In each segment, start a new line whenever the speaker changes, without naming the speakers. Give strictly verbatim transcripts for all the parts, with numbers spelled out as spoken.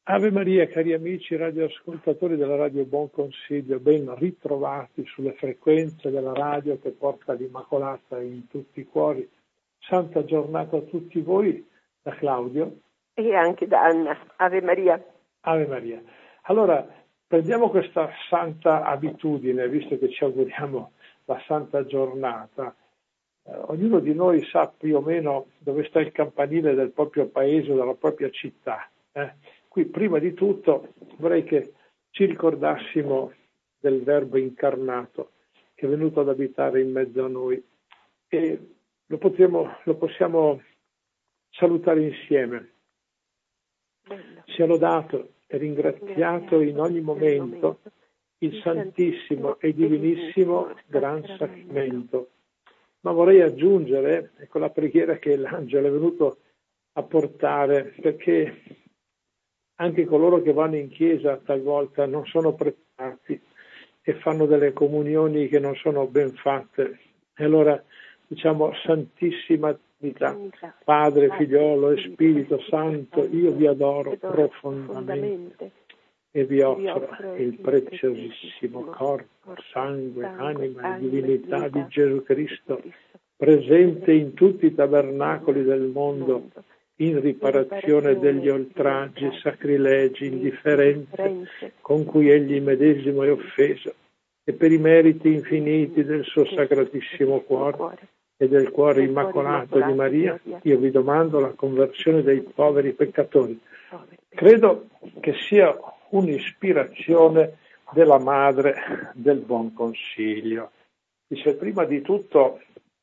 Ave Maria, cari amici radioascoltatori della Radio Buon Consiglio, ben ritrovati sulle frequenze della radio che porta l'Immacolata in tutti i cuori. Santa giornata a tutti voi, da Claudio.
E anche da Anna. Ave Maria.
Ave Maria. Allora, prendiamo questa santa abitudine, visto che ci auguriamo la santa giornata. Eh, ognuno di noi sa più o meno dove sta il campanile del proprio paese o della propria città. Eh? Qui, prima di tutto, vorrei che ci ricordassimo del Verbo incarnato che è venuto ad abitare in mezzo a noi e lo, potremo, lo possiamo salutare insieme.
Bello.
Sia lodato e ringraziato in ogni momento il Santissimo e Divinissimo Gran Sacramento. Ma vorrei aggiungere, ecco, la preghiera che l'angelo è venuto a portare, perché anche coloro che vanno in chiesa talvolta non sono preparati e fanno delle comunioni che non sono ben fatte. E allora diciamo Santissima Trinità, Padre, Figliolo e Spirito Santo, io vi adoro profondamente e vi offro il preziosissimo corpo, sangue, anima e divinità di Gesù Cristo, presente in tutti i tabernacoli del mondo, in riparazione degli oltraggi, sacrilegi, indifferenze con cui egli medesimo è offeso, e per i meriti infiniti del suo sacratissimo cuore e del cuore immacolato di Maria, io vi domando la conversione dei poveri peccatori. Credo che sia un'ispirazione della Madre del Buon Consiglio. Dice: prima di tutto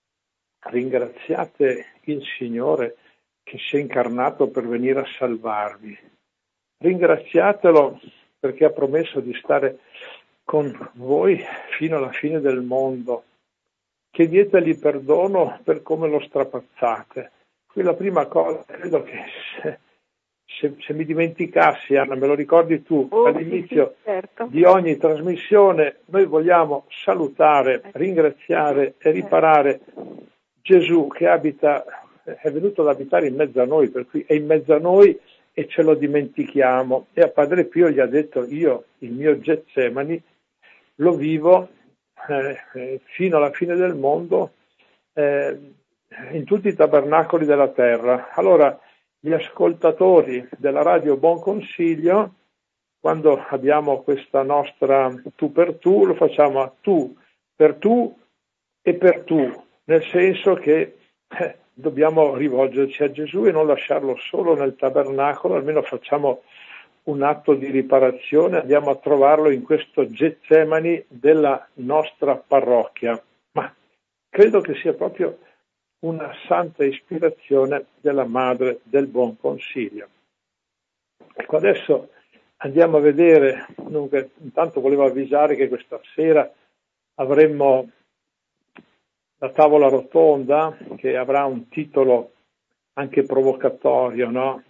ringraziate il Signore che si è incarnato per venire a salvarvi. Ringraziatelo perché ha promesso di stare con voi fino alla fine del mondo. Chiedeteli perdono per come lo strapazzate. Qui la prima cosa, credo che se, se, se mi dimenticassi, Anna, me lo ricordi tu,
oh,
all'inizio
sì, certo.
di ogni trasmissione, noi vogliamo salutare, ringraziare e riparare Gesù che abita, è venuto ad abitare in mezzo a noi, per cui è in mezzo a noi e ce lo dimentichiamo. E a Padre Pio gli ha detto: io il mio Getsemani lo vivo eh, fino alla fine del mondo eh, in tutti i tabernacoli della terra. Allora gli ascoltatori della Radio Buon Consiglio, quando abbiamo questa nostra tu per tu, lo facciamo a tu per tu e per tu, nel senso che eh, dobbiamo rivolgerci a Gesù e non lasciarlo solo nel tabernacolo, almeno facciamo un atto di riparazione, andiamo a trovarlo in questo Getsemani della nostra parrocchia. Ma credo che sia proprio una santa ispirazione della Madre del Buon Consiglio. Ecco, adesso andiamo a vedere, dunque, intanto volevo avvisare che questa sera avremmo la tavola rotonda che avrà un titolo anche provocatorio, no?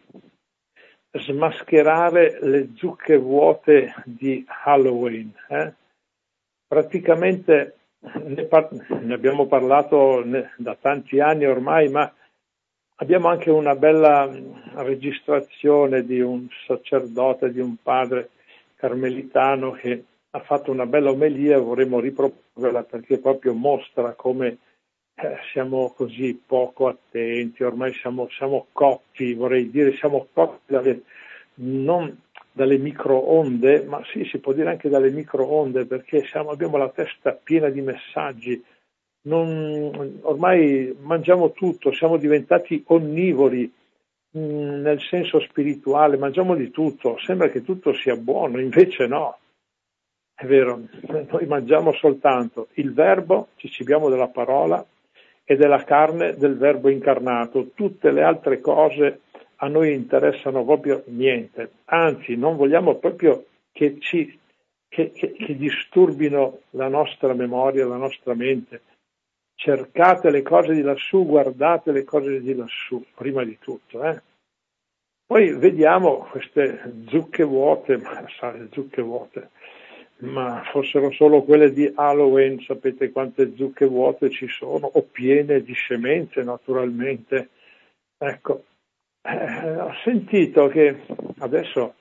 Smascherare le zucche vuote di Halloween. Eh? Praticamente ne, par- ne abbiamo parlato ne- da tanti anni ormai, ma abbiamo anche una bella registrazione di un sacerdote, di un padre carmelitano che ha fatto una bella omelia, vorremmo riproporla perché proprio mostra come eh, siamo così poco attenti, ormai siamo, siamo cotti, vorrei dire, siamo cotti dalle, non dalle microonde, ma sì, si può dire anche dalle microonde, perché siamo, abbiamo la testa piena di messaggi, non, ormai mangiamo tutto, siamo diventati onnivori mh, nel senso spirituale, mangiamo di tutto, sembra che tutto sia buono, invece no. È vero, noi mangiamo soltanto il verbo, ci cibiamo della parola e della carne del verbo incarnato. Tutte le altre cose a noi interessano proprio niente. Anzi, non vogliamo proprio che ci che, che, che disturbino la nostra memoria, la nostra mente. Cercate le cose di lassù, guardate le cose di lassù, prima di tutto. Eh? Poi vediamo queste zucche vuote, ma sa, le zucche vuote. Ma fossero solo quelle di Halloween, sapete quante zucche vuote ci sono, o piene di scemenze naturalmente. Ecco, eh, ho sentito che adesso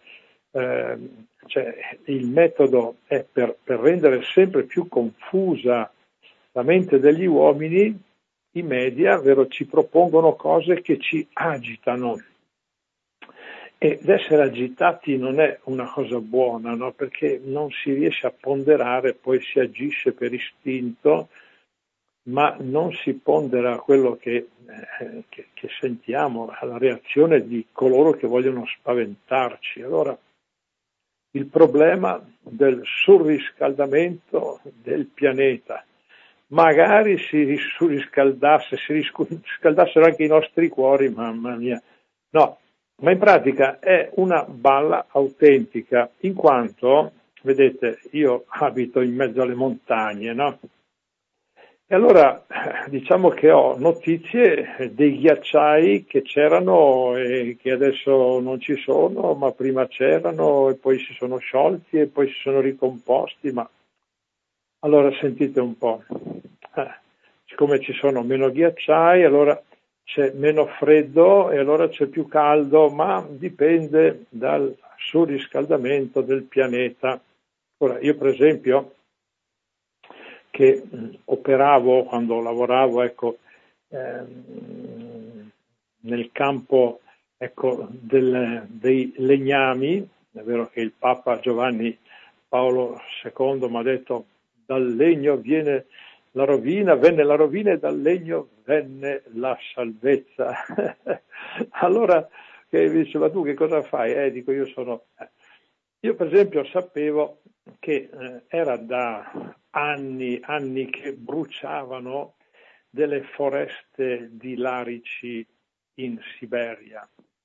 eh, cioè, il metodo è per, per rendere sempre più confusa la mente degli uomini. I media, vero, ci propongono cose che ci agitano, ed essere agitati non è una cosa buona, no? Perché non si riesce a ponderare, poi si agisce per istinto, ma non si pondera quello che, eh, che, che sentiamo, la reazione di coloro che vogliono spaventarci. Allora, il problema del surriscaldamento del pianeta, magari si surriscaldasse, si riscaldassero anche i nostri cuori, mamma mia. No, ma in pratica è una balla autentica, in quanto, vedete, io abito in mezzo alle montagne, no? E allora diciamo che ho notizie dei ghiacciai che c'erano e che adesso non ci sono, ma prima c'erano e poi si sono sciolti e poi si sono ricomposti, ma allora sentite un po', eh, siccome ci sono meno ghiacciai, allora c'è meno freddo e allora c'è più caldo, ma dipende dal surriscaldamento del pianeta. Ora, io per esempio, che mh, operavo quando lavoravo, ecco, ehm, nel campo, ecco, del, dei legnami, è vero che il Papa Giovanni Paolo secondo mi ha detto: dal legno viene la rovina, venne la rovina e dal legno venne la salvezza. Allora che mi dice: ma tu che cosa fai? Eh, dico, io sono... Eh. Io per esempio sapevo che eh, era da anni, anni che bruciavano delle foreste di larici in Siberia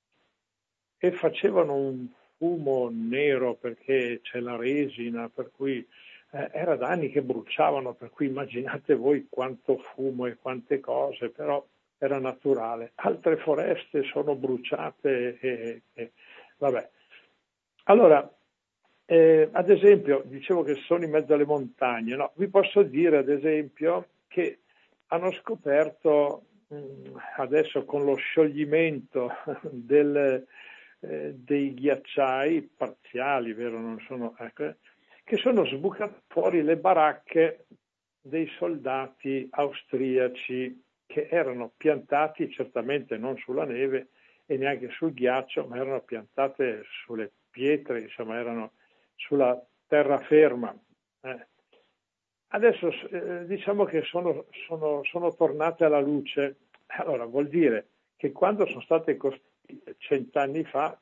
e facevano un fumo nero perché c'è la resina, per cui eh, era da anni che bruciavano, per cui immaginate voi quanto fumo e quante cose, però era naturale. Altre foreste sono bruciate e, e vabbè. Allora, eh, ad esempio, dicevo che sono in mezzo alle montagne, no? Vi posso dire ad esempio che hanno scoperto mh, adesso con lo scioglimento del, eh, dei ghiacciai parziali, vero? Non sono, ecco, che sono sbucate fuori le baracche dei soldati austriaci che erano piantati certamente non sulla neve e neanche sul ghiaccio, ma erano piantate sulle pietre, insomma erano sulla terraferma. Eh. Adesso eh, diciamo che sono, sono, sono tornate alla luce. Allora vuol dire che quando sono state costruite cent'anni fa,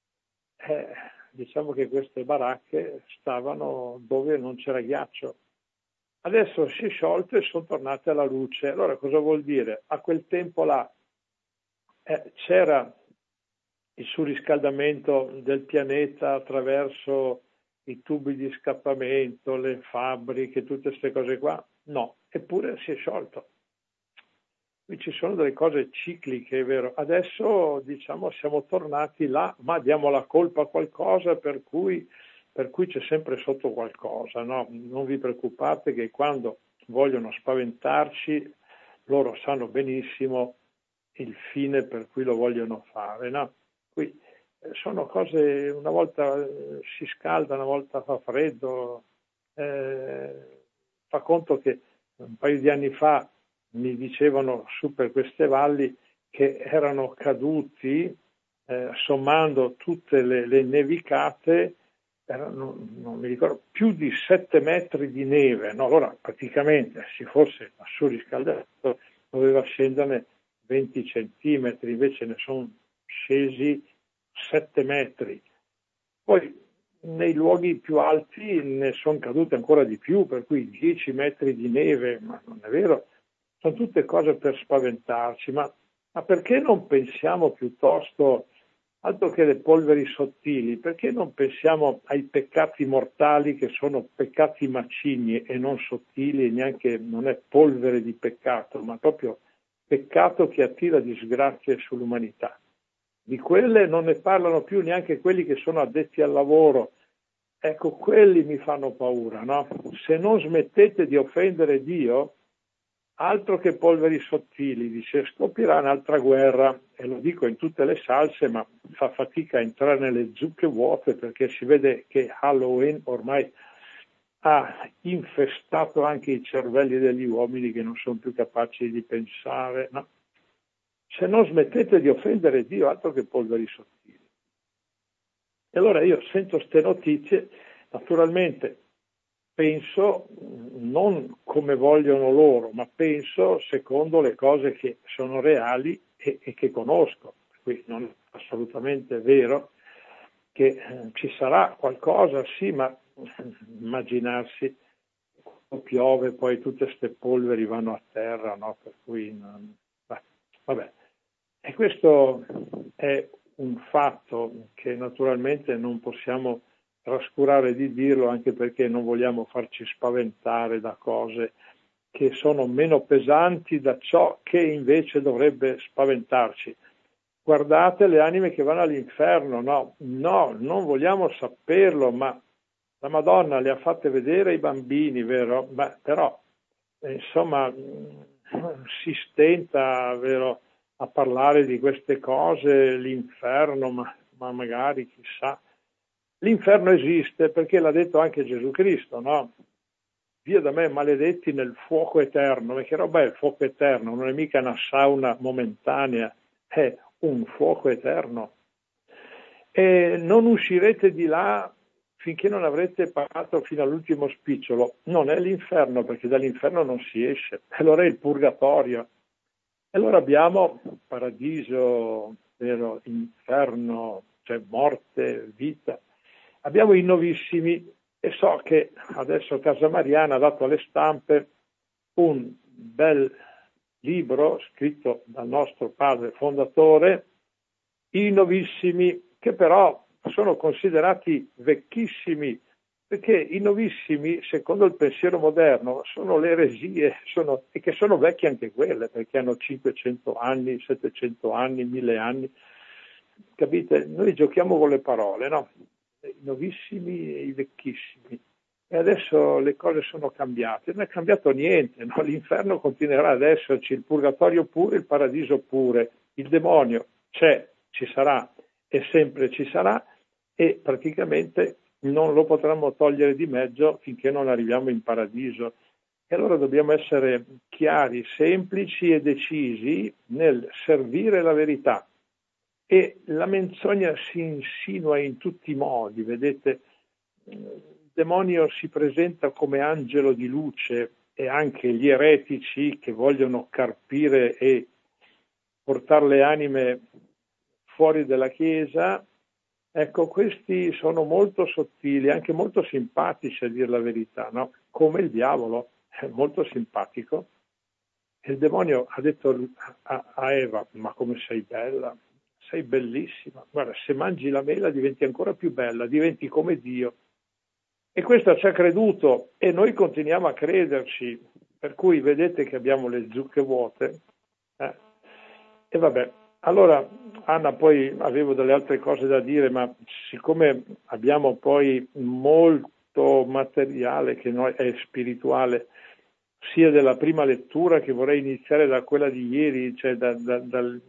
eh, diciamo che queste baracche stavano dove non c'era ghiaccio. Adesso si è sciolto e sono tornate alla luce. Allora cosa vuol dire? A quel tempo là eh, c'era il surriscaldamento del pianeta attraverso i tubi di scappamento, le fabbriche, tutte queste cose qua? No, eppure si è sciolto. Qui ci sono delle cose cicliche, è vero. Adesso, diciamo, siamo tornati là, ma diamo la colpa a qualcosa per cui, per cui c'è sempre sotto qualcosa, no? Non vi preoccupate che quando vogliono spaventarci, loro sanno benissimo il fine per cui lo vogliono fare, no? Qui sono cose, una volta si scalda, una volta fa freddo. Eh, fa conto che un paio di anni fa mi dicevano su per queste valli che erano caduti, eh, sommando tutte le, le nevicate, erano, non mi ricordo, più di sette metri di neve. No? Allora praticamente se fosse a surriscaldato doveva scenderne venti centimetri, invece ne sono scesi sette metri. Poi nei luoghi più alti ne sono cadute ancora di più, per cui dieci metri di neve, ma non è vero, sono tutte cose per spaventarci, ma, ma perché non pensiamo piuttosto, altro che le polveri sottili, perché non pensiamo ai peccati mortali che sono peccati macigni e non sottili, e neanche non è polvere di peccato, ma proprio peccato che attira disgrazie sull'umanità. Di quelle non ne parlano più neanche quelli che sono addetti al lavoro. Ecco, quelli mi fanno paura, no? Se non smettete di offendere Dio, altro che polveri sottili, dice, scoppierà un'altra guerra, e lo dico in tutte le salse, ma fa fatica a entrare nelle zucche vuote perché si vede che Halloween ormai ha infestato anche i cervelli degli uomini che non sono più capaci di pensare. No? Se non smettete di offendere Dio, altro che polveri sottili. E allora io sento ste notizie, naturalmente penso non come vogliono loro, ma penso secondo le cose che sono reali e, e che conosco. Qui non è assolutamente vero che eh, ci sarà qualcosa, sì, ma immaginarsi quando piove poi tutte queste polveri vanno a terra, no? Per cui non... vabbè. E questo è un fatto che naturalmente non possiamo trascurare di dirlo, anche perché non vogliamo farci spaventare da cose che sono meno pesanti da ciò che invece dovrebbe spaventarci. Guardate le anime che vanno all'inferno, no, no, non vogliamo saperlo, ma la Madonna le ha fatte vedere ai bambini, vero? Beh, però, eh, insomma, si stenta, vero, a parlare di queste cose, l'inferno, ma, ma magari, chissà. L'inferno esiste perché l'ha detto anche Gesù Cristo, no? Via da me maledetti nel fuoco eterno, perché roba è il fuoco eterno, non è mica una sauna momentanea, è un fuoco eterno. E non uscirete di là finché non avrete pagato fino all'ultimo spicciolo. Non è l'inferno, perché dall'inferno non si esce, allora è il purgatorio. E allora abbiamo paradiso, vero, inferno, cioè morte, vita. Abbiamo i novissimi, e so che adesso Casa Mariana ha dato alle stampe un bel libro scritto dal nostro padre fondatore, I novissimi, che però sono considerati vecchissimi, perché i novissimi, secondo il pensiero moderno, sono le eresie, sono, e che sono vecchie anche quelle, perché hanno cinquecento anni, settecento anni, mille anni. Capite? Noi giochiamo con le parole, no? I novissimi e i vecchissimi. E adesso le cose sono cambiate. Non è cambiato niente, no? L'inferno continuerà ad esserci, il purgatorio pure, il paradiso pure, il demonio c'è, ci sarà e sempre ci sarà, e praticamente non lo potremo togliere di mezzo finché non arriviamo in paradiso. E allora dobbiamo essere chiari, semplici e decisi nel servire la verità. E la menzogna si insinua in tutti i modi, vedete, il demonio si presenta come angelo di luce, e anche gli eretici che vogliono carpire e portare le anime fuori dalla Chiesa, ecco, questi sono molto sottili, anche molto simpatici a dire la verità, no? Come il diavolo, è molto simpatico. E il demonio ha detto a, a Eva: ma come sei bella, sei bellissima, guarda, se mangi la mela diventi ancora più bella, diventi come Dio. E questo ci ha creduto e noi continuiamo a crederci, per cui vedete che abbiamo le zucche vuote. Eh? E vabbè, allora Anna, poi avevo delle altre cose da dire, ma siccome abbiamo poi molto materiale che noi è spirituale, sia della prima lettura, che vorrei iniziare da quella di ieri, cioè da, da, dal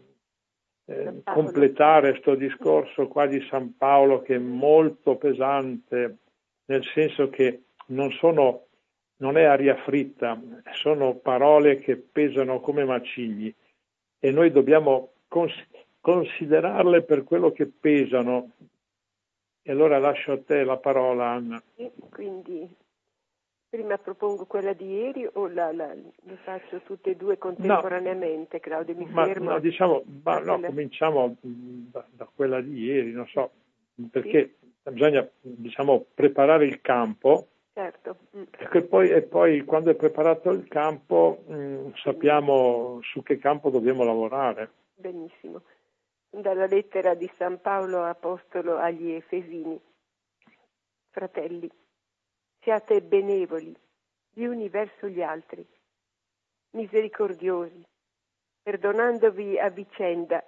eh, completare sto discorso qua di San Paolo, che è molto pesante, nel senso che non sono, non è aria fritta, sono parole che pesano come macigni, e noi dobbiamo cons- considerarle per quello che pesano. E allora lascio a te la parola, Anna.
Quindi prima propongo quella di ieri o la, la, le faccio tutte e due contemporaneamente, no, Claudio? Mi
ma,
fermo.
No, diciamo, ma, no,
quella...
cominciamo da, da quella di ieri, non so, perché sì, bisogna, diciamo, preparare il campo.
Certo. Mm.
E poi, e poi quando è preparato il campo mh, sappiamo su che campo dobbiamo lavorare.
Benissimo. Dalla lettera di San Paolo Apostolo agli Efesini. Fratelli, siate benevoli gli uni verso gli altri, misericordiosi, perdonandovi a vicenda,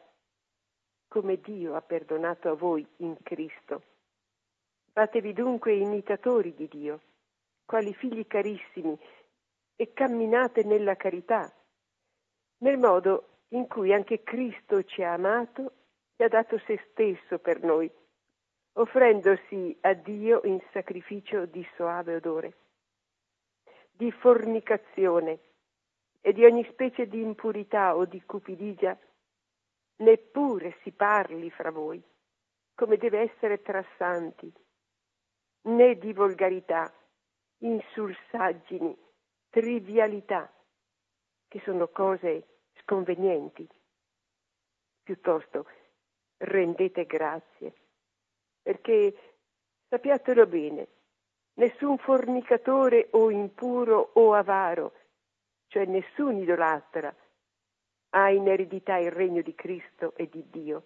come Dio ha perdonato a voi in Cristo. Fatevi dunque imitatori di Dio, quali figli carissimi, e camminate nella carità, nel modo in cui anche Cristo ci ha amato e ha dato se stesso per noi, offrendosi a Dio in sacrificio di soave odore. Di fornicazione e di ogni specie di impurità o di cupidigia neppure si parli fra voi, come deve essere tra santi, né di volgarità, insulsaggini, trivialità, che sono cose sconvenienti. Piuttosto rendete grazie, perché sappiatelo bene, nessun fornicatore o impuro o avaro, cioè nessun idolatra, ha in eredità il regno di Cristo e di Dio.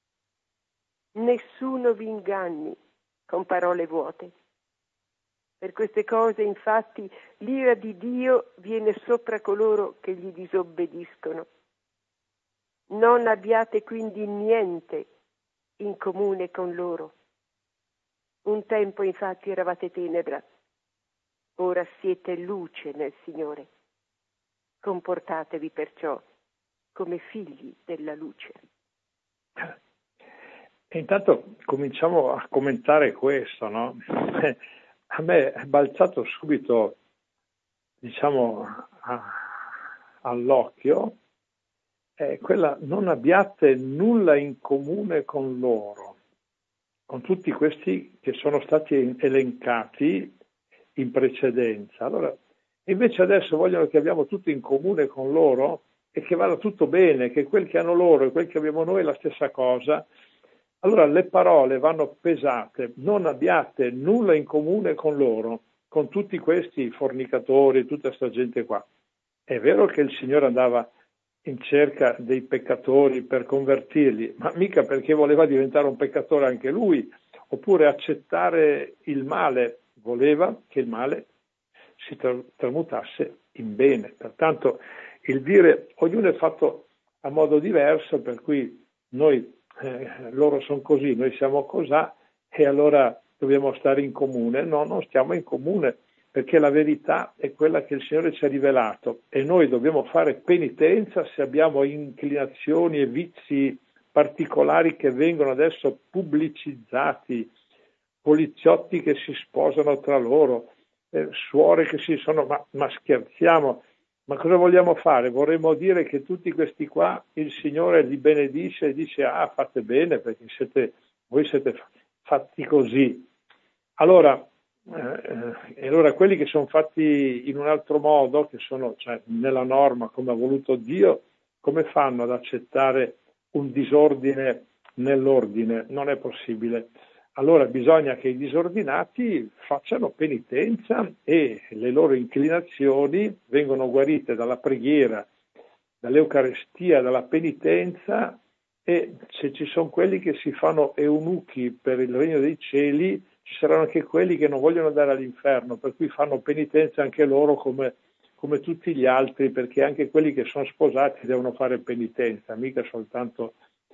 Nessuno vi inganni con parole vuote. Per queste cose, infatti, l'ira di Dio viene sopra coloro che gli disobbediscono. Non abbiate quindi niente in comune con loro. Un tempo, infatti, eravate tenebra, ora siete luce nel Signore. Comportatevi perciò come figli della luce.
E intanto cominciamo a commentare questo, no? A me è balzato subito, diciamo, a, all'occhio, è quella: non abbiate nulla in comune con loro, con tutti questi che sono stati elencati in precedenza. Allora, invece adesso vogliono che abbiamo tutto in comune con loro e che vada tutto bene, che quel che hanno loro e quel che abbiamo noi è la stessa cosa. Allora le parole vanno pesate: non abbiate nulla in comune con loro, con tutti questi fornicatori, tutta questa gente qua. È vero che il Signore andava in cerca dei peccatori per convertirli, ma mica perché voleva diventare un peccatore anche lui, oppure accettare il male, voleva che il male si tramutasse in bene. Pertanto il dire ognuno è fatto a modo diverso, per cui noi Eh, loro sono così, noi siamo cosà e allora dobbiamo stare in comune. No, non stiamo in comune, perché la verità è quella che il Signore ci ha rivelato e noi dobbiamo fare penitenza se abbiamo inclinazioni e vizi particolari che vengono adesso pubblicizzati, poliziotti che si sposano tra loro, eh, suore che si sono... Ma, ma scherziamo? Ma cosa vogliamo fare? Vorremmo dire che tutti questi qua il Signore li benedice e dice: ah, fate bene perché siete, voi siete fatti così. Allora, eh, allora quelli che sono fatti in un altro modo, che sono, cioè, nella norma come ha voluto Dio, come fanno ad accettare un disordine nell'ordine? Non è possibile. Allora bisogna che i disordinati facciano penitenza e le loro inclinazioni vengono guarite dalla preghiera, dall'Eucarestia, dalla penitenza, e se ci sono quelli che si fanno eunuchi per il regno dei cieli, ci saranno anche quelli che non vogliono andare all'inferno, per cui fanno penitenza anche loro come, come tutti gli altri, perché anche quelli che sono sposati devono fare penitenza, mica soltanto...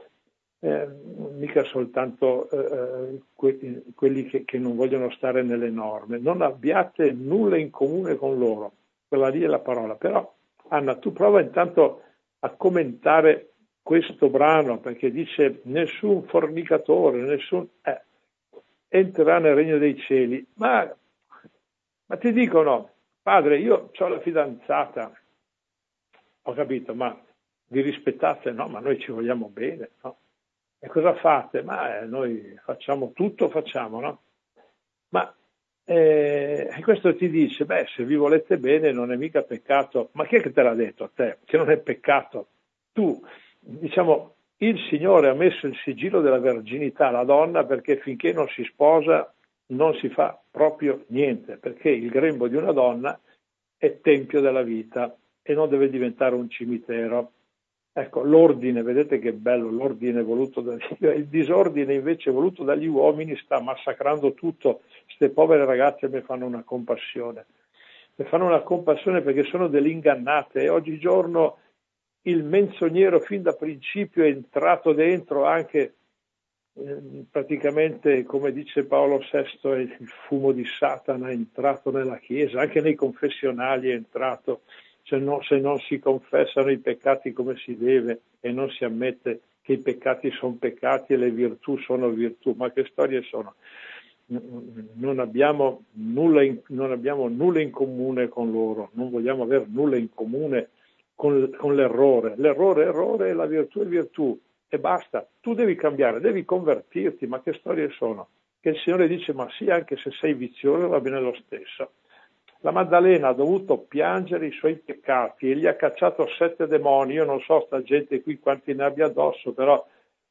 Eh, mica soltanto eh, que- quelli che, che non vogliono stare nelle norme. Non abbiate nulla in comune con loro, quella lì è la parola. Però Anna, tu prova intanto a commentare questo brano, perché dice: nessun fornicatore, nessun eh, entrerà nel regno dei cieli. Ma, ma ti dicono: padre, io ho la fidanzata. Ho capito, ma vi rispettate? No, ma noi ci vogliamo bene, no? E cosa fate? Ma eh, noi facciamo tutto, facciamo, no? Ma eh, questo ti dice: beh, se vi volete bene non è mica peccato. Ma chi è che te l'ha detto a te che non è peccato? Tu, diciamo, il Signore ha messo il sigillo della verginità alla donna, perché finché non si sposa non si fa proprio niente, perché il grembo di una donna è tempio della vita e non deve diventare un cimitero. Ecco, l'ordine, vedete che bello, l'ordine voluto da Dio, il disordine invece voluto dagli uomini sta massacrando tutto. Queste povere ragazze mi fanno una compassione, mi fanno una compassione perché sono delle ingannate e oggigiorno il menzognero fin da principio è entrato dentro anche eh, praticamente, come dice Paolo sesto, è il fumo di Satana è entrato nella Chiesa, anche nei confessionali è entrato, se, no, se non si confessano i peccati come si deve e non si ammette che i peccati sono peccati e le virtù sono virtù, ma che storie sono? Non abbiamo nulla in, non abbiamo nulla in comune con loro, non vogliamo avere nulla in comune con, con l'errore. L'errore è errore e la virtù è virtù e basta. Tu devi cambiare, devi convertirti, ma che storie sono? Che il Signore dice, ma sì, anche se sei vizioso va bene lo stesso. La Maddalena ha dovuto piangere i suoi peccati e gli ha cacciato sette demoni. Io non so sta gente qui quanti ne abbia addosso, però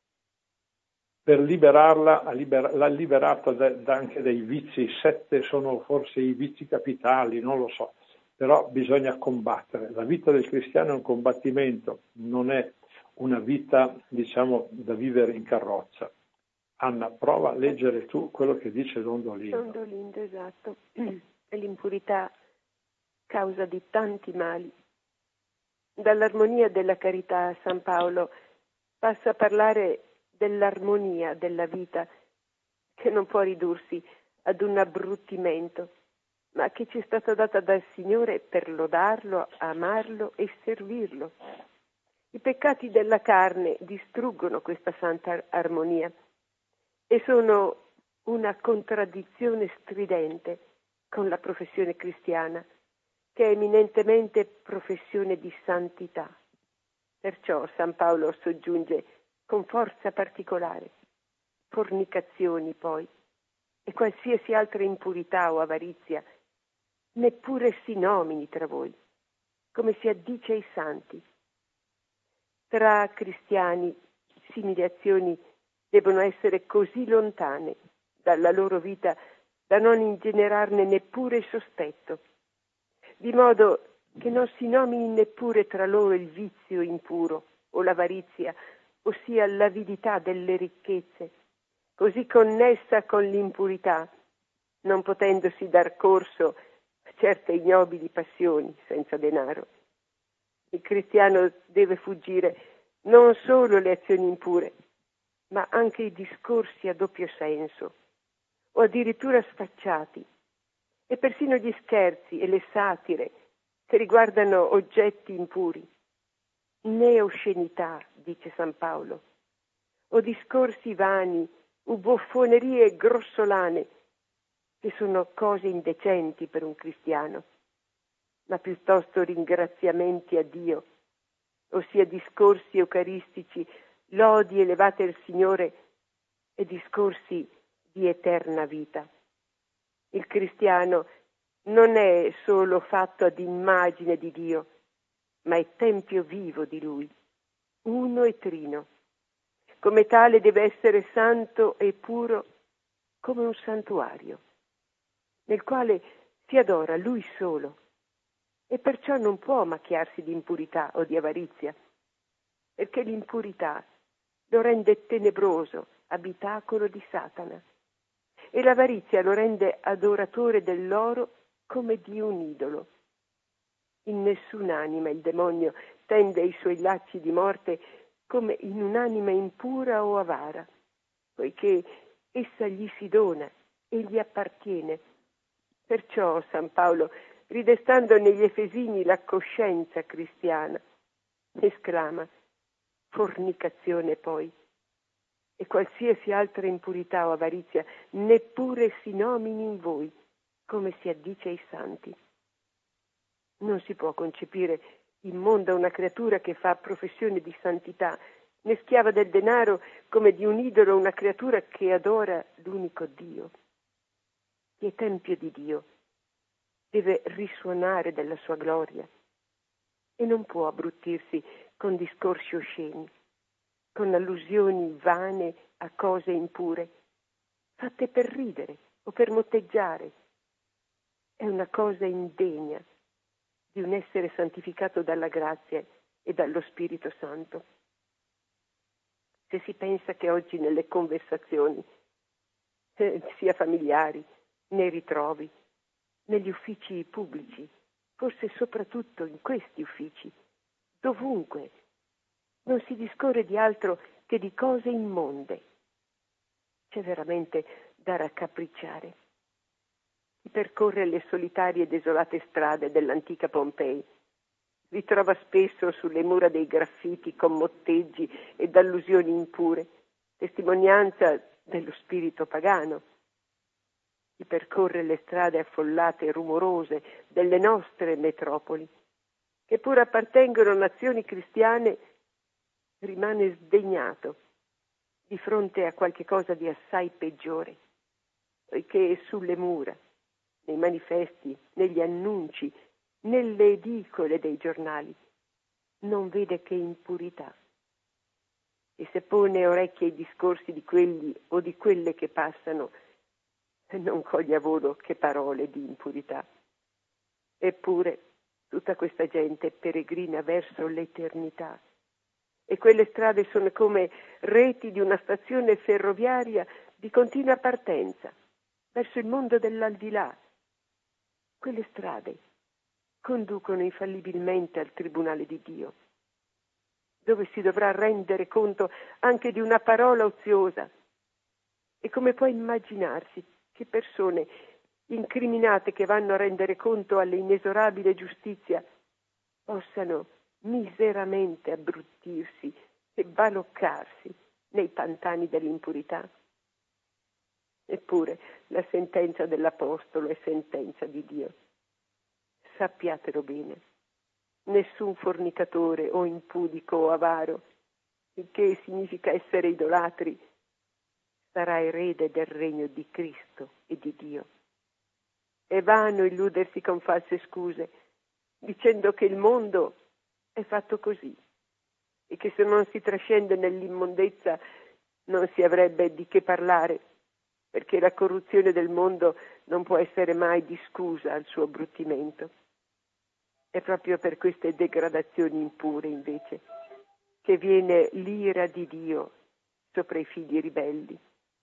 per liberarla l'ha liberata da, da anche dei vizi. Sette sono forse i vizi capitali, non lo so, però bisogna combattere. La vita del cristiano è un combattimento, non è una vita, diciamo, da vivere in carrozza. Anna, prova a leggere tu quello che dice Don Dolindo.
Don Dolindo, esatto. E l'impurità causa di tanti mali. Dall'armonia della carità San Paolo passa a parlare dell'armonia della vita, che non può ridursi ad un abbruttimento, ma che ci è stata data dal Signore per lodarlo, amarlo e servirlo. I peccati della carne distruggono questa santa armonia e sono una contraddizione stridente con la professione cristiana, che è eminentemente professione di santità. Perciò San Paolo soggiunge con forza particolare: fornicazioni poi e qualsiasi altra impurità o avarizia neppure si nomini tra voi, come si addice ai santi. Tra cristiani simili azioni devono essere così lontane dalla loro vita da non ingenerarne neppure il sospetto, di modo che non si nomini neppure tra loro il vizio impuro o l'avarizia, ossia l'avidità delle ricchezze, così connessa con l'impurità, non potendosi dar corso a certe ignobili passioni senza denaro. Il cristiano deve fuggire non solo le azioni impure, ma anche i discorsi a doppio senso, o addirittura sfacciati, e persino gli scherzi e le satire che riguardano oggetti impuri, né oscenità, dice San Paolo, o discorsi vani, o buffonerie grossolane, che sono cose indecenti per un cristiano, ma piuttosto ringraziamenti a Dio, ossia discorsi eucaristici, lodi elevate al Signore e discorsi di eterna vita. Il cristiano non è solo fatto ad immagine di Dio, ma è tempio vivo di Lui, uno e trino. Come tale deve essere santo e puro come un santuario, nel quale si adora Lui solo, e perciò non può macchiarsi di impurità o di avarizia, perché l'impurità lo rende tenebroso, abitacolo di Satana, e l'avarizia lo rende adoratore dell'oro come di un idolo. In nessun'anima il demonio tende i suoi lacci di morte come in un'anima impura o avara, poiché essa gli si dona e gli appartiene. Perciò San Paolo, ridestando negli Efesini la coscienza cristiana, esclama: fornicazione poi e qualsiasi altra impurità o avarizia neppure si nomini in voi, come si addice ai santi. Non si può concepire immonda una creatura che fa professione di santità, né schiava del denaro come di un idolo una creatura che adora l'unico Dio. Chi è tempio di Dio deve risuonare della sua gloria e non può abbruttirsi con discorsi osceni, con allusioni vane a cose impure, fatte per ridere o per motteggiare. È una cosa indegna di un essere santificato dalla grazia e dallo Spirito Santo. Se si pensa che oggi nelle conversazioni, eh, sia familiari, nei ritrovi, negli uffici pubblici, forse soprattutto in questi uffici, dovunque, non si discorre di altro che di cose immonde, c'è veramente da raccapricciare. Chi percorre le solitarie e desolate strade dell'antica Pompei ritrova spesso sulle mura dei graffiti con motteggi ed allusioni impure, testimonianza dello spirito pagano. Chi percorre le strade affollate e rumorose delle nostre metropoli, che pur appartengono a nazioni cristiane, rimane sdegnato di fronte a qualche cosa di assai peggiore, poiché sulle mura, nei manifesti, negli annunci, nelle edicole dei giornali, non vede che impurità. E se pone orecchie ai discorsi di quelli o di quelle che passano, non coglie a volo che parole di impurità. Eppure tutta questa gente peregrina verso l'eternità, e quelle strade sono come reti di una stazione ferroviaria di continua partenza verso il mondo dell'aldilà. Quelle strade conducono infallibilmente al tribunale di Dio, dove si dovrà rendere conto anche di una parola oziosa. E come può immaginarsi che persone incriminate che vanno a rendere conto all'inesorabile giustizia possano miseramente abbruttirsi e baloccarsi nei pantani dell'impurità? Eppure la sentenza dell'Apostolo è sentenza di Dio. Sappiatelo bene, nessun fornicatore o impudico o avaro, il che significa essere idolatri, sarà erede del regno di Cristo e di Dio. È vano illudersi con false scuse, dicendo che il mondo è fatto così e che se non si trascende nell'immondezza non si avrebbe di che parlare, perché la corruzione del mondo non può essere mai di scusa al suo abbruttimento. È proprio per queste degradazioni impure, invece, che viene l'ira di Dio sopra i figli ribelli.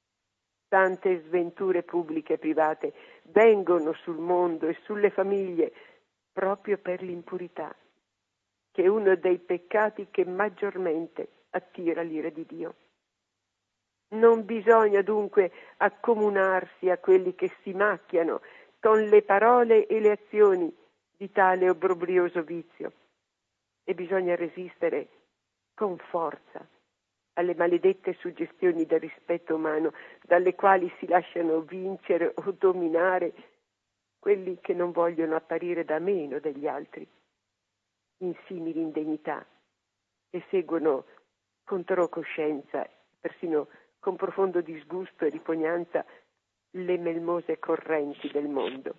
Tante sventure pubbliche e private vengono sul mondo e sulle famiglie proprio per l'impurità, che è uno dei peccati che maggiormente attira l'ira di Dio. Non bisogna dunque accomunarsi a quelli che si macchiano con le parole e le azioni di tale obbrobrioso vizio, e bisogna resistere con forza alle maledette suggestioni del rispetto umano dalle quali si lasciano vincere o dominare quelli che non vogliono apparire da meno degli altri in simili indegnità e seguono contro coscienza, persino con profondo disgusto e ripugnanza, le melmose correnti del mondo.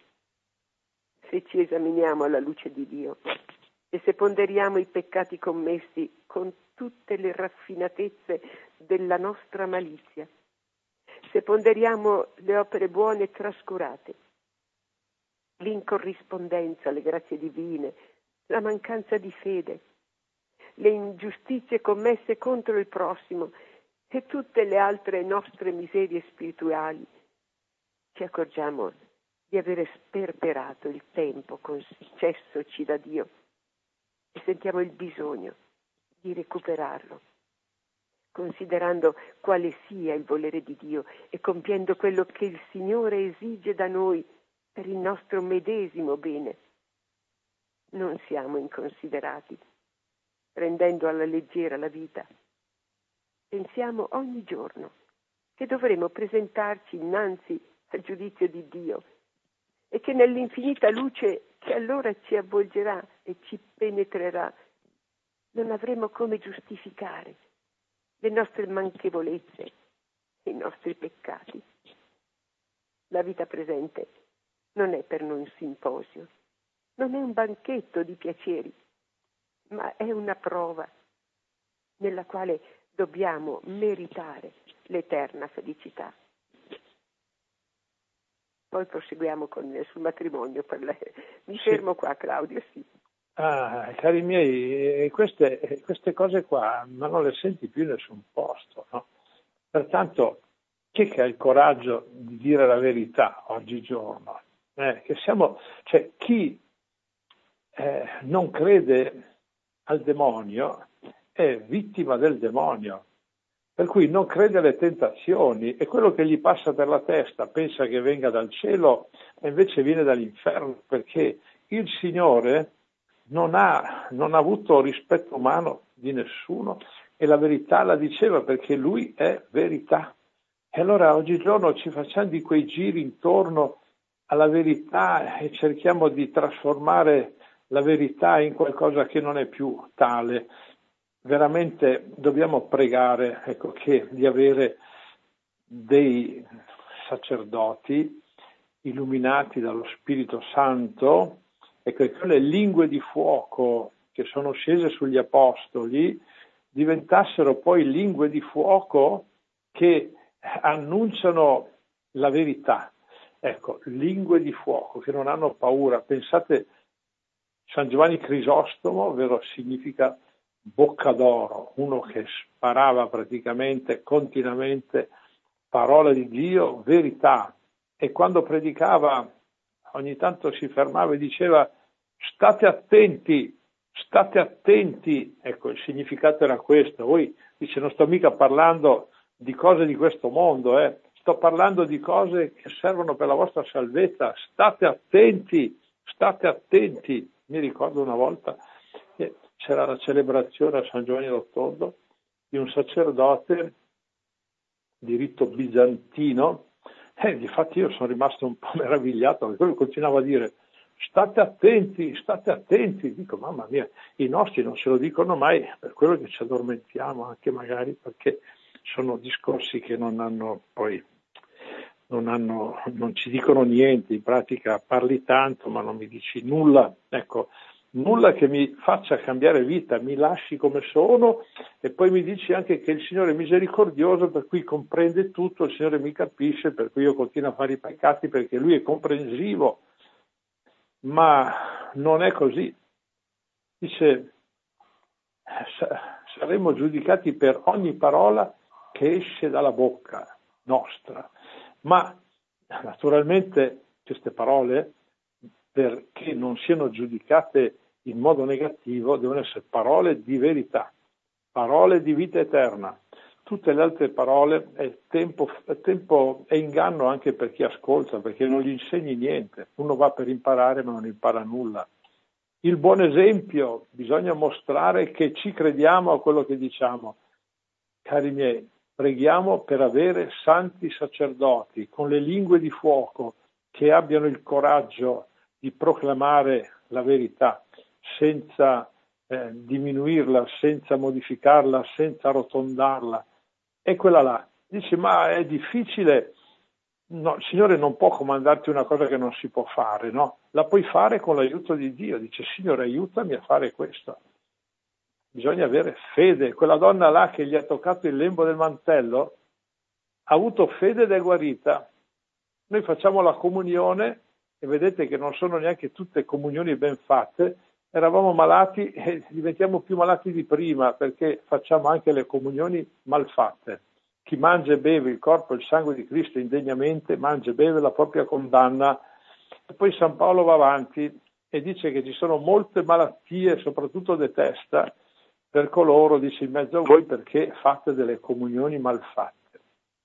Se ci esaminiamo alla luce di Dio e se ponderiamo i peccati commessi con tutte le raffinatezze della nostra malizia, se ponderiamo le opere buone trascurate, l'incorrispondenza alle grazie divine, la mancanza di fede, le ingiustizie commesse contro il prossimo e tutte le altre nostre miserie spirituali, ci accorgiamo di avere sperperato il tempo concessoci da Dio e sentiamo il bisogno di recuperarlo, considerando quale sia il volere di Dio e compiendo quello che il Signore esige da noi per il nostro medesimo bene. Non siamo inconsiderati, prendendo alla leggera la vita. Pensiamo ogni giorno che dovremo presentarci innanzi al giudizio di Dio e che nell'infinita luce che allora ci avvolgerà e ci penetrerà non avremo come giustificare le nostre manchevolezze, i nostri peccati. La vita presente non è per noi un simposio, non è un banchetto di piaceri, ma è una prova nella quale dobbiamo meritare l'eterna felicità. Poi proseguiamo con, sul matrimonio. Per le... Mi sì. fermo qua, Claudio, sì.
Ah, cari miei, queste, queste cose qua ma non le senti più in nessun posto, no? Pertanto, chi che ha il coraggio di dire la verità oggigiorno? Eh, che siamo, cioè, chi eh, non crede al demonio è vittima del demonio. Per cui non crede alle tentazioni, e quello che gli passa per la testa pensa che venga dal cielo e invece viene dall'inferno, perché il Signore non ha, non ha avuto rispetto umano di nessuno e la verità la diceva, perché Lui è verità. E allora oggigiorno ci facciamo di quei giri intorno alla verità e cerchiamo di trasformare la verità in qualcosa che non è più tale. Veramente dobbiamo pregare, ecco, che di avere dei sacerdoti illuminati dallo Spirito Santo, ecco, e quelle lingue di fuoco che sono scese sugli apostoli diventassero poi lingue di fuoco che annunciano la verità. Ecco, lingue di fuoco che non hanno paura. Pensate, San Giovanni Crisostomo, ovvero significa bocca d'oro, uno che sparava praticamente continuamente parola di Dio, verità, e quando predicava ogni tanto si fermava e diceva state attenti, state attenti, ecco, il significato era questo. Voi dice, non sto mica parlando di cose di questo mondo, eh. Sto parlando di cose che servono per la vostra salvezza, state attenti, state attenti. Mi ricordo una volta che c'era la celebrazione a San Giovanni Rotondo di un sacerdote di rito bizantino, e difatti io sono rimasto un po' meravigliato, perché lui continuava a dire state attenti, state attenti. Dico, mamma mia, i nostri non se lo dicono mai, per quello che ci addormentiamo, anche magari perché sono discorsi che non hanno poi non hanno, non ci dicono niente, in pratica parli tanto ma non mi dici nulla, ecco, nulla che mi faccia cambiare vita, mi lasci come sono e poi mi dici anche che il Signore è misericordioso, per cui comprende tutto, il Signore mi capisce, per cui io continuo a fare i peccati perché Lui è comprensivo. Ma non è così. Dice, saremo giudicati per ogni parola che esce dalla bocca nostra. Ma naturalmente queste parole, perché non siano giudicate in modo negativo, devono essere parole di verità, parole di vita eterna. Tutte le altre parole è tempo, è tempo, è inganno anche per chi ascolta, perché non gli insegni niente. Uno va per imparare ma non impara nulla. Il buon esempio, bisogna mostrare che ci crediamo a quello che diciamo. Cari miei, preghiamo per avere santi sacerdoti con le lingue di fuoco che abbiano il coraggio di proclamare la verità senza eh, diminuirla, senza modificarla, senza arrotondarla. E quella là dice, ma è difficile. No, il Signore non può comandarti una cosa che non si può fare, no? La puoi fare con l'aiuto di Dio. Dice, Signore, aiutami a fare questo. Bisogna avere fede. Quella donna là che gli ha toccato il lembo del mantello ha avuto fede ed è guarita. Noi facciamo la comunione e vedete che non sono neanche tutte comunioni ben fatte. Eravamo malati e diventiamo più malati di prima perché facciamo anche le comunioni mal fatte. Chi mangia e beve il corpo e il sangue di Cristo indegnamente, mangia e beve la propria condanna. E poi San Paolo va avanti e dice che ci sono molte malattie, soprattutto di testa, per coloro, dice, in mezzo a voi perché fate delle comunioni mal fatte.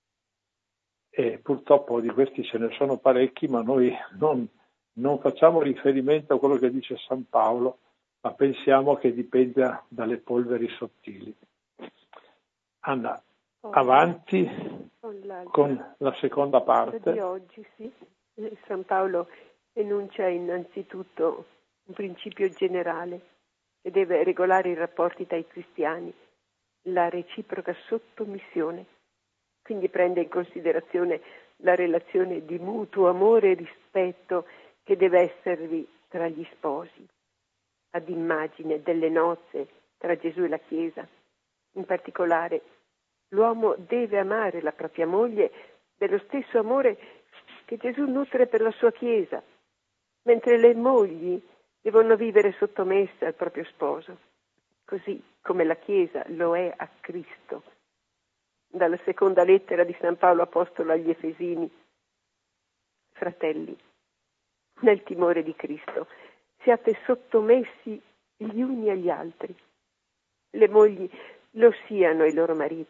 E purtroppo di questi ce ne sono parecchi, ma noi non, non facciamo riferimento a quello che dice San Paolo, ma pensiamo che dipenda dalle polveri sottili. Anna, avanti con, con la seconda parte.
Di oggi, sì. San Paolo enuncia innanzitutto un principio generale che deve regolare i rapporti tra i cristiani, la reciproca sottomissione. Quindi prende in considerazione la relazione di mutuo amore e rispetto che deve esservi tra gli sposi, ad immagine delle nozze tra Gesù e la Chiesa. In particolare, l'uomo deve amare la propria moglie dello stesso amore che Gesù nutre per la sua Chiesa, mentre le mogli devono vivere sottomesse al proprio sposo, così come la Chiesa lo è a Cristo. Dalla seconda lettera di San Paolo Apostolo agli Efesini: fratelli, nel timore di Cristo, siate sottomessi gli uni agli altri. Le mogli lo siano ai loro mariti,